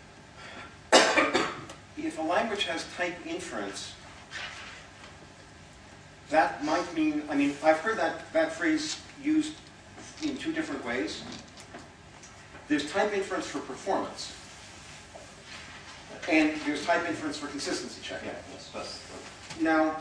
Speaker 4: if a language has type inference, that might mean, I mean, I've heard that, that phrase used in two different ways. There's type inference for performance, and there's type inference for consistency checking.
Speaker 8: Yeah, that's, that's,
Speaker 4: Now,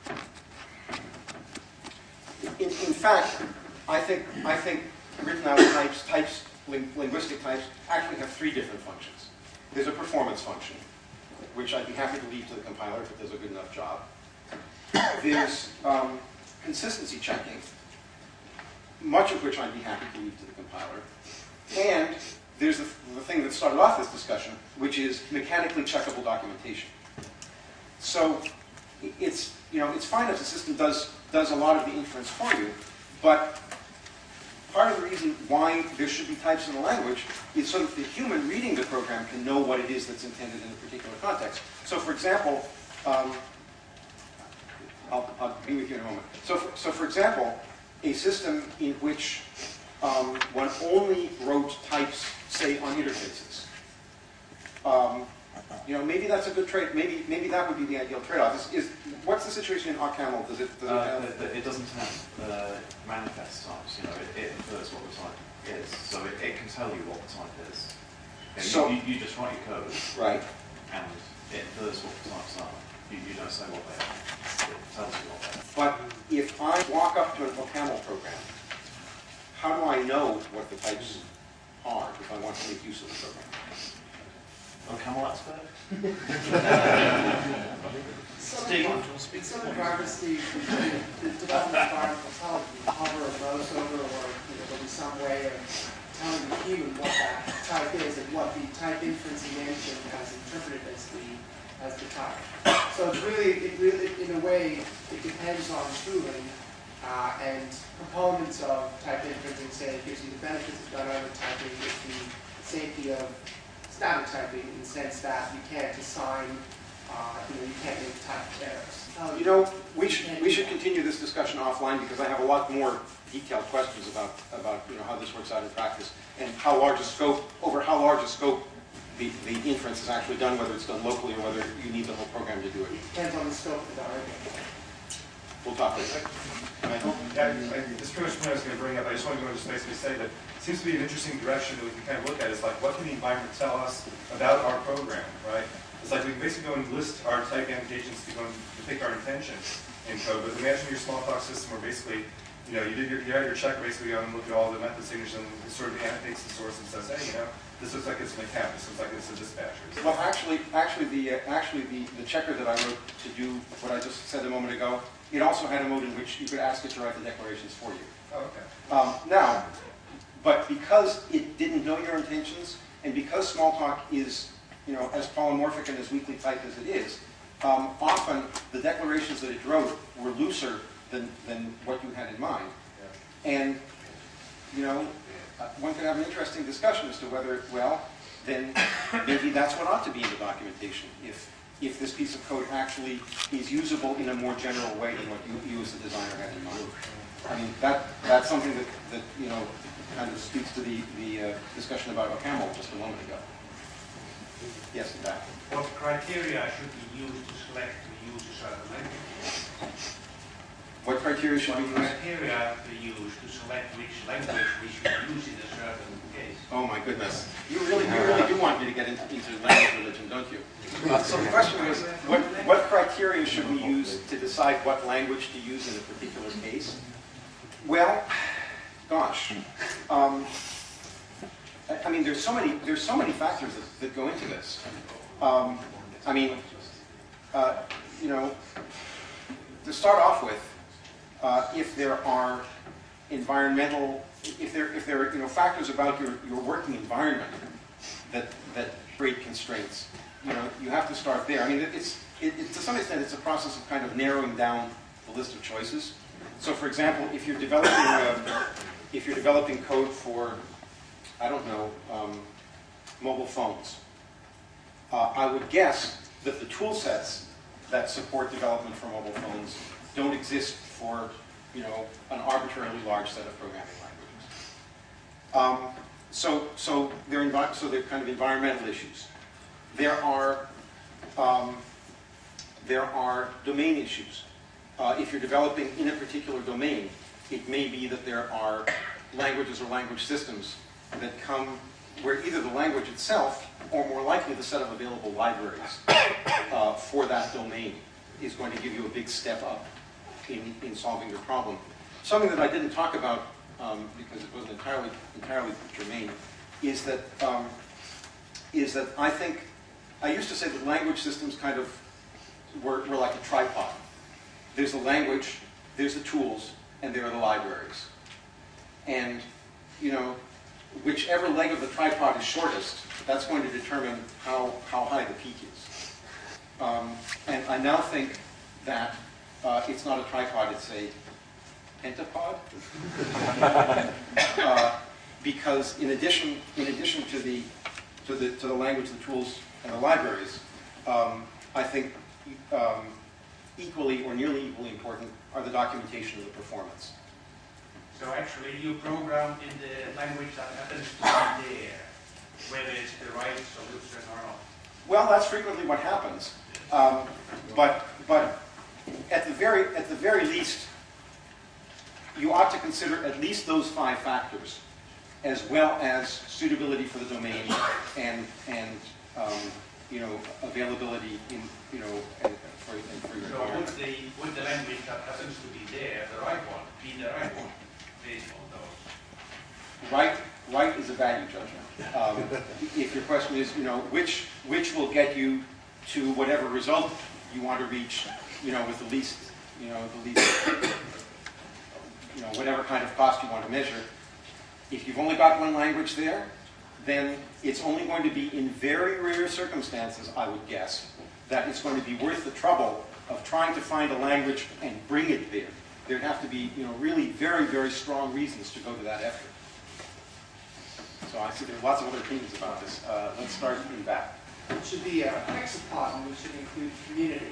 Speaker 4: in, in fact, I think, I think written out types, types, ling linguistic types, actually have three different functions. There's a performance function, which I'd be happy to leave to the compiler if it does a good enough job. There's um, consistency checking, much of which I'd be happy to leave to the compiler. And there's the, the thing that started off this discussion, which is mechanically checkable documentation. So it's, you know, it's fine if the system does, does a lot of the inference for you, but part of the reason why there should be types in the language is so that the human reading the program can know what it is that's intended in a particular context. So for example, um, I'll, I'll be with you in a moment. So for, so for example, a system in which um, one only wrote types, say, on interfaces. Um, You know, maybe that's a good trade. Maybe, maybe that would be the ideal trade-off. Is, is what's the situation in OCaml? Does it, does it
Speaker 8: uh,
Speaker 4: have?
Speaker 8: the, the, it doesn't have uh, manifest types. You know, it, it infers what the type is, so it, it can tell you what the type is. You, know,
Speaker 4: So
Speaker 8: you, you just write your code,
Speaker 4: right,
Speaker 8: and it infers what the types are. You, you don't say what they are. It tells you what they are.
Speaker 4: but if I walk up to an OCaml program, how do I know what the types are if I want to make use of the program?
Speaker 8: OCaml expert?
Speaker 5: Steve,
Speaker 9: in some environments, the, the, the development environment will tell you to hover or mouse over, or you know, there'll be some way of telling the human what that type is and what the type inferencing engine has interpreted as the as the type. So it's really, it really, in a way, it depends on tooling uh, and components of type inferencing. Say it gives you the benefits of dynamic typing with the safety of static typing in the sense that you can't assign, uh, you know, you can't make type errors.
Speaker 4: You know, we should we should continue this discussion offline because I have a lot more detailed questions about about you know how this works out in practice and how large a scope over how large a scope the, the inference is actually done, whether it's done locally or whether you need the whole program to do it.
Speaker 9: Depends on the scope of the diagram.
Speaker 4: We'll talk later. And I hope
Speaker 10: Yeah, I, this pretty much what I was going to bring up. I just wanted to just basically say that it seems to be an interesting direction that we can kind of look at. Is like, what can the environment tell us about our program, right? It's like we can basically go and list our type annotations to go and depict our intention in code. But imagine your Smalltalk system where basically, you know, you did your, you had your check, basically go and look at all the method signatures and it sort of annotates the source and says, hey, you know, this looks like it's an account. This looks like it's a dispatcher.
Speaker 4: Well, actually, actually, the uh, actually the, the checker that I wrote to do what I just said a moment ago, it also had a mode in which you could ask it to write the declarations for you.
Speaker 10: Oh, okay.
Speaker 4: Um, now, but because it didn't know your intentions, and because Smalltalk is, you know, as polymorphic and as weakly typed as it is, um, often the declarations that it wrote were looser than than what you had in mind, yeah. And you know. Uh, one could have an interesting discussion as to whether, well, then maybe that's what ought to be in the documentation, if if this piece of code actually is usable in a more general way than what you, you as the designer had in mind. I mean, that that's something that, that you know, kind of speaks to the, the uh, discussion about OCaml just a moment ago. Yes, in fact.
Speaker 11: What criteria should we use to select to use a certain language?
Speaker 4: What criteria should
Speaker 11: what
Speaker 4: we use?
Speaker 11: criteria to use to select which language we should use in a certain case?
Speaker 4: Oh my goodness. You really, you really do want me to get into, into language religion, don't you? Uh, so the question is, what, what criteria should we use to decide what language to use in a particular case? Well, gosh. Um, I, I mean, there's so many, there's so many factors that, that go into this. Um, I mean, uh, you know, to start off with, Uh, if there are environmental, if there if there are you know factors about your, your working environment that that create constraints, you know you have to start there. I mean, it's it, it, to some extent it's a process of kind of narrowing down the list of choices. So, for example, if you're developing uh, if you're developing code for, I don't know, um, mobile phones, uh, I would guess that the tool sets that support development for mobile phones don't exist for, you know, an arbitrarily large set of programming languages. Um, so, so they're envi- so they're kind of environmental issues. There are um, there are domain issues. Uh, if you're developing in a particular domain, it may be that there are languages or language systems that come where either the language itself, or more likely the set of available libraries uh, for that domain, is going to give you a big step up In, in solving your problem. Something that I didn't talk about um, because it wasn't entirely entirely germane is that um, is that I think I used to say that language systems kind of were, were like a tripod. There's the language, there's the tools, and there are the libraries. And you know, whichever leg of the tripod is shortest, that's going to determine how how high the peak is. Um, and I now think that Uh, it's not a tripod, it's a pentapod. uh, because in addition, in addition to the to the to the language, the tools, and the libraries, um, I think um, equally or nearly equally important are the documentation of the performance.
Speaker 11: So actually, you program in the language that happens to be there, whether it's the right solution or not.
Speaker 4: Well, that's frequently what happens, um, but but. At the very at the very least, you ought to consider at least those five factors, as well as suitability for the domain and and um, you know availability in you know for, for your
Speaker 11: so would the would the language that happens to be there, the right one, be the right one based on those?
Speaker 4: Right, right is a value judgment. Um, if your question is you know which which will get you to whatever result you want to reach, you know, with the least, you know, the least, you know, whatever kind of cost you want to measure. If you've only got one language there, then it's only going to be in very rare circumstances, I would guess, that it's going to be worth the trouble of trying to find a language and bring it there. There'd have to be, you know, really very, very strong reasons to go to that effort. So I see there's lots of other opinions about this. Uh, let's start in back.
Speaker 9: It should be a hexapod, which should include community.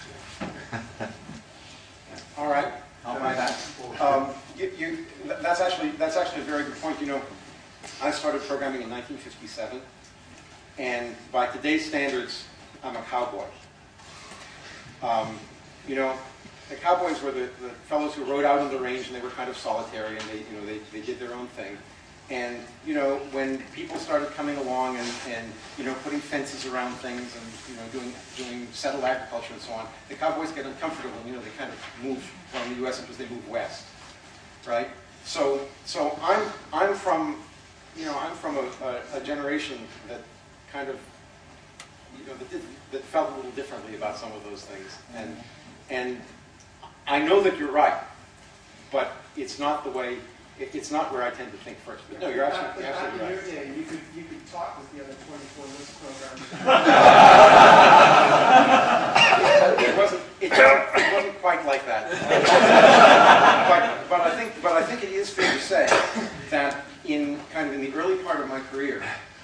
Speaker 4: All right, I'll buy that. Um, you, you, that's actually that's actually a very good point. You know, I started programming in nineteen fifty-seven, and by today's standards, I'm a cowboy. Um, you know, the cowboys were the, the fellows who rode out on the range, and they were kind of solitary, and they, you know, they, they did their own thing. And, you know, when people started coming along and, and, you know, putting fences around things and, you know, doing, doing settled agriculture and so on, the cowboys get uncomfortable, and, you know, they kind of move, well, in the U S because they move west, right? So, so I'm, I'm from, you know, I'm from a, a, a generation that kind of, you know, that, did, that felt a little differently about some of those things. And, and I know that you're right, but it's not the way, it, it's not where I tend to think first. But no, you're absolutely,
Speaker 9: But
Speaker 4: absolutely
Speaker 9: back in
Speaker 4: right.
Speaker 9: your day, you could, you could talk with the other twenty-four list programmers.
Speaker 4: It wasn't, it, it wasn't quite like that. but, but, I think, but I think it is fair to say that in kind of in the early part of my career,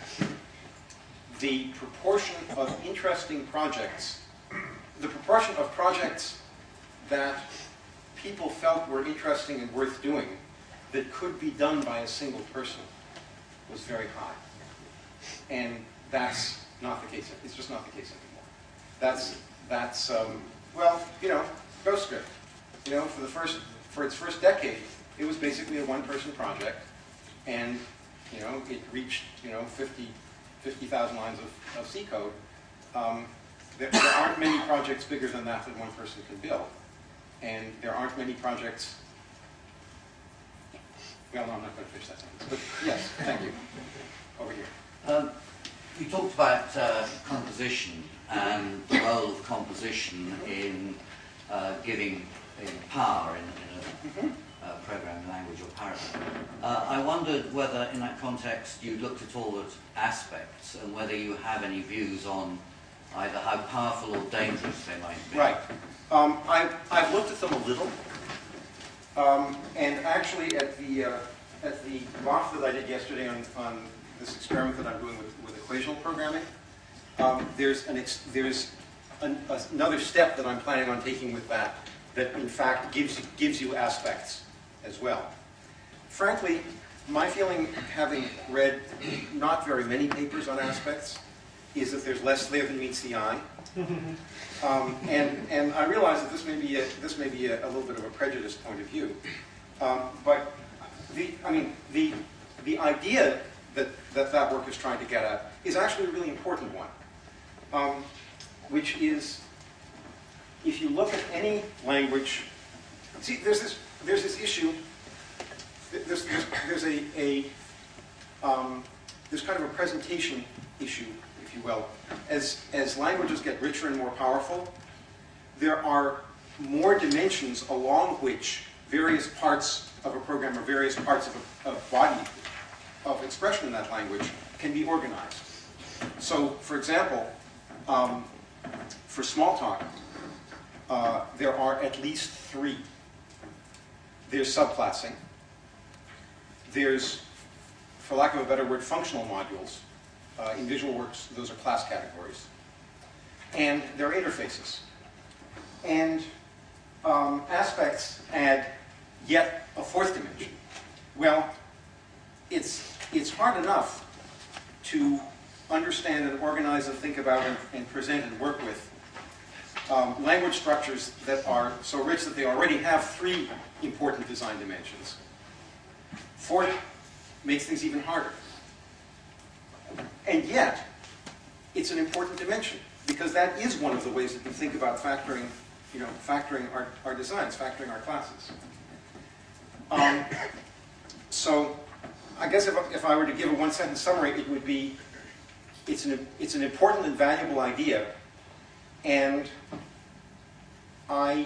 Speaker 4: the proportion of interesting projects, the proportion of projects that people felt were interesting and worth doing that could be done by a single person was very high. And that's not the case. It's just not the case anymore. That's, that's um, well, you know, GhostScript. You know, for the first, for its first decade, it was basically a one-person project, and you know, it reached you know fifty thousand lines of, of C code. Um, there, there aren't many projects bigger than that that one person can build, and there aren't many projects. Well, no, I'm not going to finish that sentence, but yes, thank you. Over here.
Speaker 12: Um, you talked about uh, composition and the role of composition in uh, giving in power in, in a
Speaker 4: Mm-hmm.
Speaker 12: uh, programming language or paradigm. Uh, I wondered whether, in that context, you looked at all at aspects and whether you have any views on either how powerful or dangerous they might be.
Speaker 4: Right. Um, I've, I've looked at them a little, um, and actually at the uh, at the walk that I did yesterday on, on this experiment that I'm doing with, with equational programming, um, there's an ex there's an, another step that I'm planning on taking with that that in fact gives gives you aspects as well. Frankly, my feeling, having read not very many papers on aspects, is that there's less there than meets the eye. Um, and, and I realize that this may be a, this may be a, a little bit of a prejudiced point of view, um, but the, I mean, the, the idea that, that that work is trying to get at is actually a really important one, um, which is, if you look at any language, see, there's this, there's this issue, there's, there's, there's a, a um, there's kind of a presentation issue, if you will. As, as languages get richer and more powerful, there are more dimensions along which various parts of a program or various parts of a of body of expression in that language can be organized. So, for example, um, for Smalltalk, uh, there are at least three. There's subclassing. There's, for lack of a better word, functional modules. Uh, in VisualWorks, those are class categories. And there are interfaces. And um, aspects add yet a fourth dimension. Well, it's, it's hard enough to understand and organize and think about and, and present and work with um, language structures that are so rich that they already have three important design dimensions. Fourth makes things even harder. And yet, it's an important dimension, because that is one of the ways that we think about factoring, you know, factoring our, our designs, factoring our classes. Um, so, I guess if, if I were to give a one-sentence summary, it would be, it's an, it's an important and valuable idea, and I,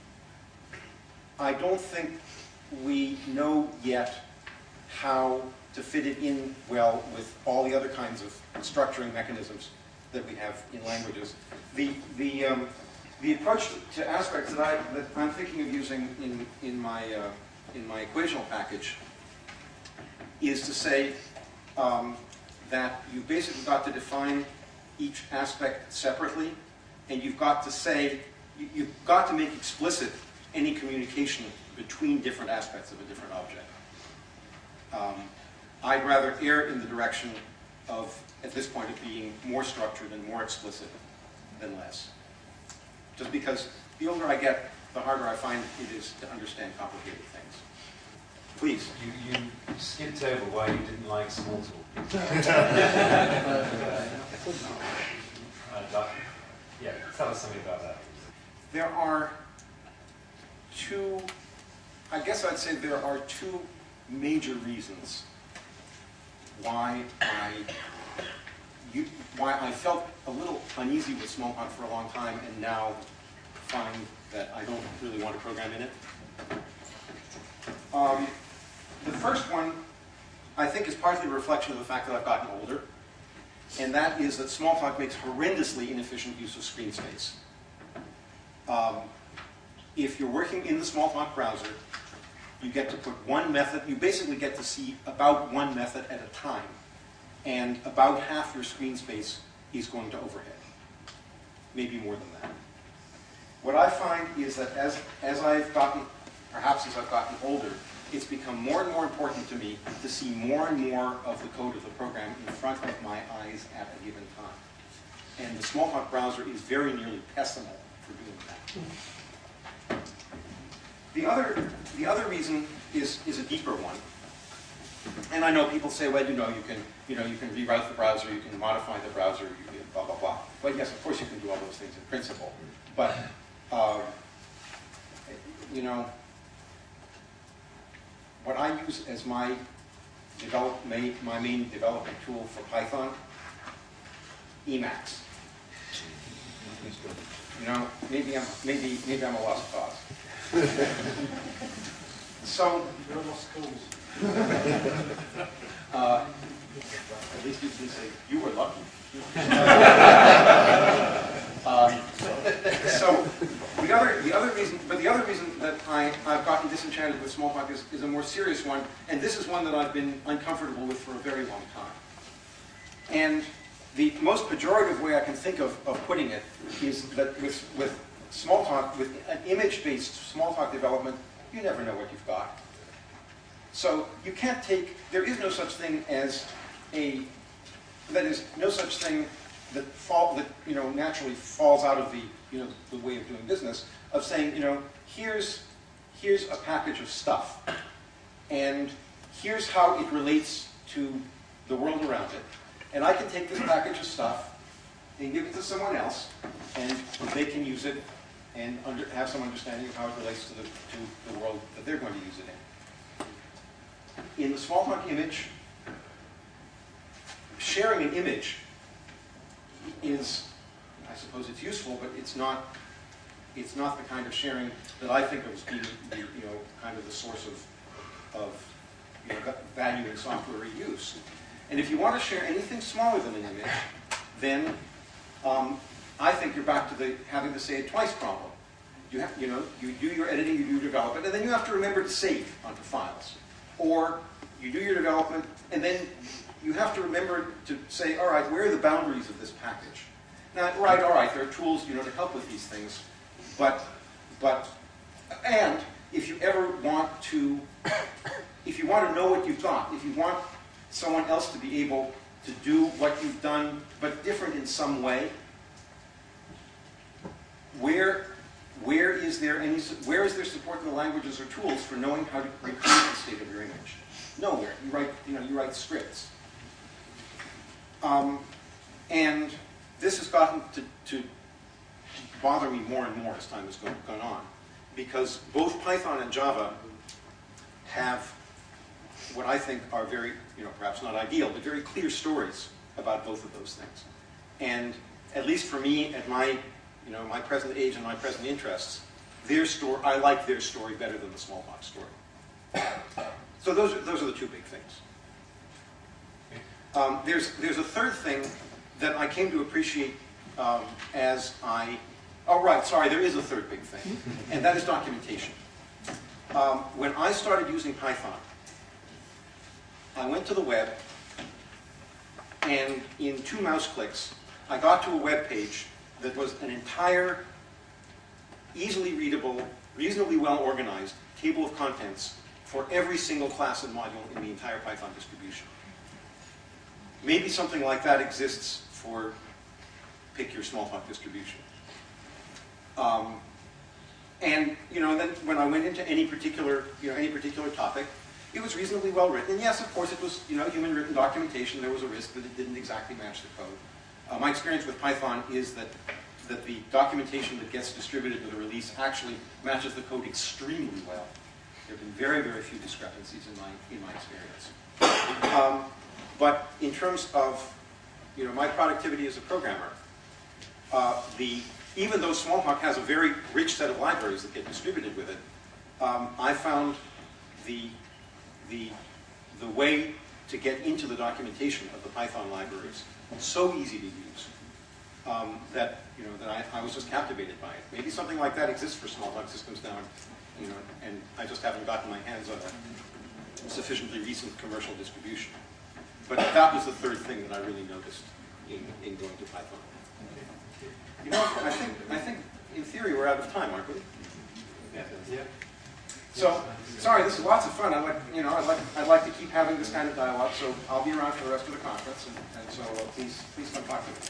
Speaker 4: I don't think we know yet how to fit it in well with all the other kinds of structuring mechanisms that we have in languages. The, the, um, the approach to aspects that, I, that I'm thinking of using in, in, my, uh, in my equational package is to say um, that you've basically got to define each aspect separately, and you've got to say, you, you've got to make explicit any communication between different aspects of a different object. Um, I'd rather err in the direction of, at this point, of being more structured and more explicit than less. Just because the older I get, the harder I find it is to understand complicated things. Please.
Speaker 13: You, you skipped over why you didn't like Smalltalk. uh, yeah, tell us something about that.
Speaker 4: There are two, I guess I'd say there are two major reasons why I, you, why I felt a little uneasy with Smalltalk for a long time and now find that I don't really want to program in it. Um, the first one, I think, is partly a reflection of the fact that I've gotten older, and that is that Smalltalk makes horrendously inefficient use of screen space. Um, if you're working in the Smalltalk browser, you get to put one method, you basically get to see about one method at a time, and about half your screen space is going to overhead, maybe more than that. What I find is that as, as I've gotten, perhaps as I've gotten older, it's become more and more important to me to see more and more of the code of the program in front of my eyes at a given time. And the Smalltalk browser is very nearly pessimal for doing that. The other, the other reason is, is a deeper one. And I know people say, well, you know, you can, you know, you can rewrite the browser, you can modify the browser, you can blah, blah, blah. Well, yes, of course you can do all those things in principle. But, uh, you know, what I use as my, develop, my main development tool for Python, Emacs. You know, maybe I'm, maybe, maybe I'm a lost cause. So, you're lost cause. uh, at least you can say, you were lucky. uh, so, the other, the other reason, but the other reason that I, I've gotten disenchanted with Smalltalk is, is a more serious one, and this is one that I've been uncomfortable with for a very long time. And the most pejorative way I can think of, of putting it is that with, with Smalltalk, with an image-based Smalltalk development, you never know what you've got. So you can't take, there is no such thing as a, that is, no such thing that fall, that, you know, naturally falls out of the, you know, the way of doing business, of saying, you know, here's, here's a package of stuff, and here's how it relates to the world around it. And I can take this package of stuff and give it to someone else, and they can use it and under, have some understanding of how it relates to the, to the world that they're going to use it in. In the Smalltalk image, sharing an image is, I suppose it's useful, but it's not, it's not the kind of sharing that I think of as being, the, you know, kind of the source of, of you know, value in software reuse. And if you want to share anything smaller than an image, then um, I think you're back to the having to say it twice problem. You have, you know, you do your editing, you do your development, and then you have to remember to save onto files. Or you do your development, and then you have to remember to say, all right, where are the boundaries of this package? Now, right, all right, there are tools, you know, to help with these things, but, but, and if you ever want to, if you want to know what you've got, if you want someone else to be able to do what you've done, but different in some way, where, where is there any, where is there support in the languages or tools for knowing how to recreate the state of your image? Nowhere. You write, you know, you write scripts. Um, and this has gotten to, to bother me more and more as time has gone, gone on, because both Python and Java have what I think are very, you know, perhaps not ideal, but very clear stories about both of those things. And at least for me, at my, you know, my present age and my present interests, their story, I like their story better than the Smalltalk story. So those are, those are the two big things. Um, there's, there's a third thing that I came to appreciate um, as I, oh right, sorry, there is a third big thing, and that is documentation. Um, when I started using Python, I went to the web, and in two mouse clicks, I got to a web page that was an entire, easily readable, reasonably well organized table of contents for every single class and module in the entire Python distribution. Maybe something like that exists for pick your Smalltalk distribution. Um, And you know, then when I went into any particular, you know, any particular topic, it was reasonably well written. And yes, of course, it was, you know, human written documentation. There was a risk that it didn't exactly match the code. Uh, my experience with Python is that that the documentation that gets distributed with a release actually matches the code extremely well. There have been very, very few discrepancies in my in my experience. Um, but in terms of, you know, my productivity as a programmer, uh, the even though Smalltalk has a very rich set of libraries that get distributed with it, um, I found the the the way to get into the documentation of the Python libraries so easy to use um, that you know that I, I was just captivated by it. Maybe something like that exists for Smalltalk systems now, you know, and I just haven't gotten my hands on a sufficiently recent commercial distribution. But that was the third thing that I really noticed in, in going to Python. You know, I think I think in theory we're out of time, aren't we?
Speaker 13: Yeah. Yeah.
Speaker 4: So, sorry, this is lots of fun. I'd like, you know, I'd like, I'd like to keep having this kind of dialogue. So I'll be around for the rest of the conference, and, and so uh, please, please come talk to me.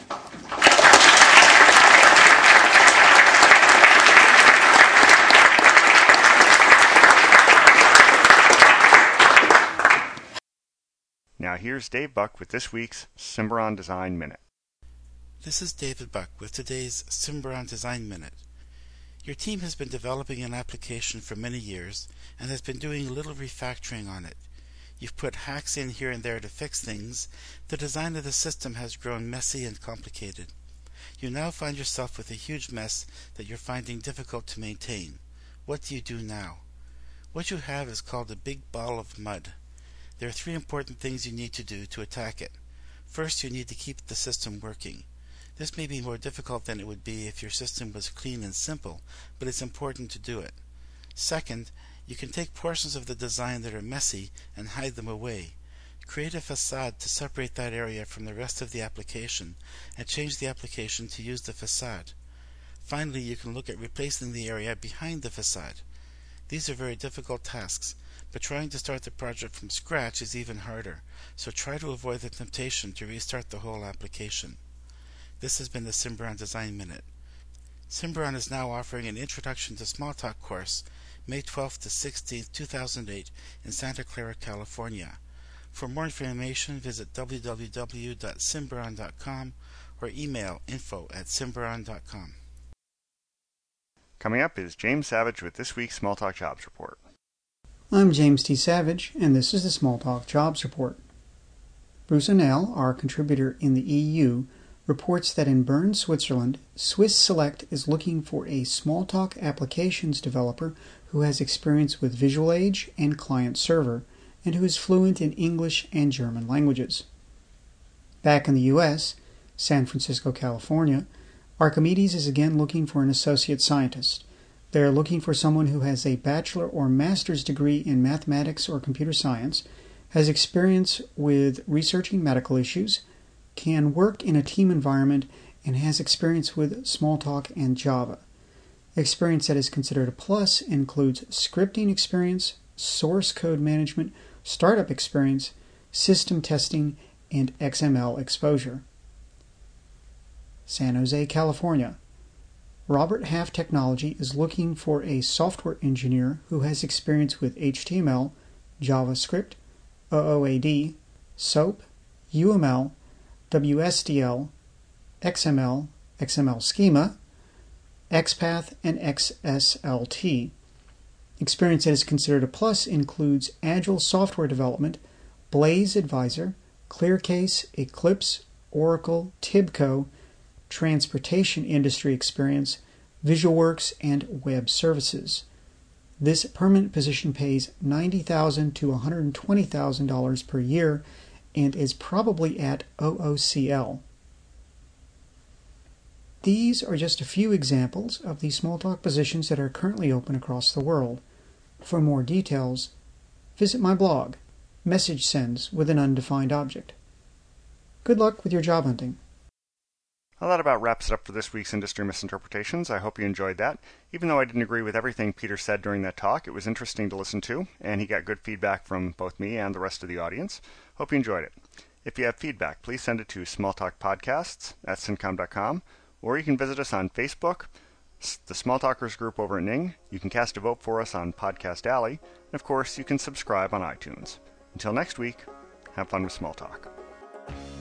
Speaker 1: Now here's Dave Buck with this week's Symbaround Design Minute.
Speaker 14: This is David Buck with today's Symbaround Design Minute. Your team has been developing an application for many years and has been doing a little refactoring on it. You've put hacks in here and there to fix things. The design of the system has grown messy and complicated. You now find yourself with a huge mess that you're finding difficult to maintain. What do you do now? What you have is called a big ball of mud. There are three important things you need to do to attack it. First, you need to keep the system working. This may be more difficult than it would be if your system was clean and simple, but it's important to do it. Second, you can take portions of the design that are messy and hide them away. Create a facade to separate that area from the rest of the application and change the application to use the facade. Finally, you can look at replacing the area behind the facade. These are very difficult tasks, but trying to start the project from scratch is even harder, so try to avoid the temptation to restart the whole application. This has been the Symbaround Design Minute. Symbaround is now offering an Introduction to Smalltalk course, May twelfth to sixteenth, two thousand eight, in Santa Clara, California. For more information, visit w w w dot symbaround dot com or email info at symbaround dot com.
Speaker 1: Coming up is James Savage with this week's Smalltalk Jobs Report.
Speaker 15: I'm James T. Savage, and this is the Smalltalk Jobs Report. Bruce O'Neill, our contributor in the E U, reports that in Bern, Switzerland, Swiss Select is looking for a Smalltalk applications developer who has experience with Visual Age and Client Server, and who is fluent in English and German languages. Back in the U S, San Francisco, California, Archimedes is again looking for an associate scientist. They are looking for someone who has a bachelor or master's degree in mathematics or computer science, has experience with researching medical issues, can work in a team environment, and has experience with Smalltalk and Java. Experience that is considered a plus includes scripting experience, source code management, startup experience, system testing, and X M L exposure. San Jose, California. Robert Half Technology is looking for a software engineer who has experience with H T M L, JavaScript, O O A D, SOAP, U M L, W S D L, X M L, X M L Schema, XPath, and X S L T. Experience that is considered a plus includes Agile software development, Blaze Advisor, ClearCase, Eclipse, Oracle, Tibco, transportation industry experience, VisualWorks, and web services. This permanent position pays ninety thousand dollars to one hundred twenty thousand dollars per year and is probably at O O C L. These are just a few examples of the Smalltalk positions that are currently open across the world. For more details, visit my blog, Message Sends with an Undefined Object. Good luck with your job hunting.
Speaker 1: Well, that about wraps it up for this week's Industry Misinterpretations. I hope you enjoyed that. Even though I didn't agree with everything Peter said during that talk, it was interesting to listen to, and he got good feedback from both me and the rest of the audience. Hope you enjoyed it. If you have feedback, please send it to smalltalkpodcasts at syncom dot com, or you can visit us on Facebook, the Smalltalkers group over at Ning. You can cast a vote for us on Podcast Alley. And of course, you can subscribe on iTunes. Until next week, have fun with Smalltalk.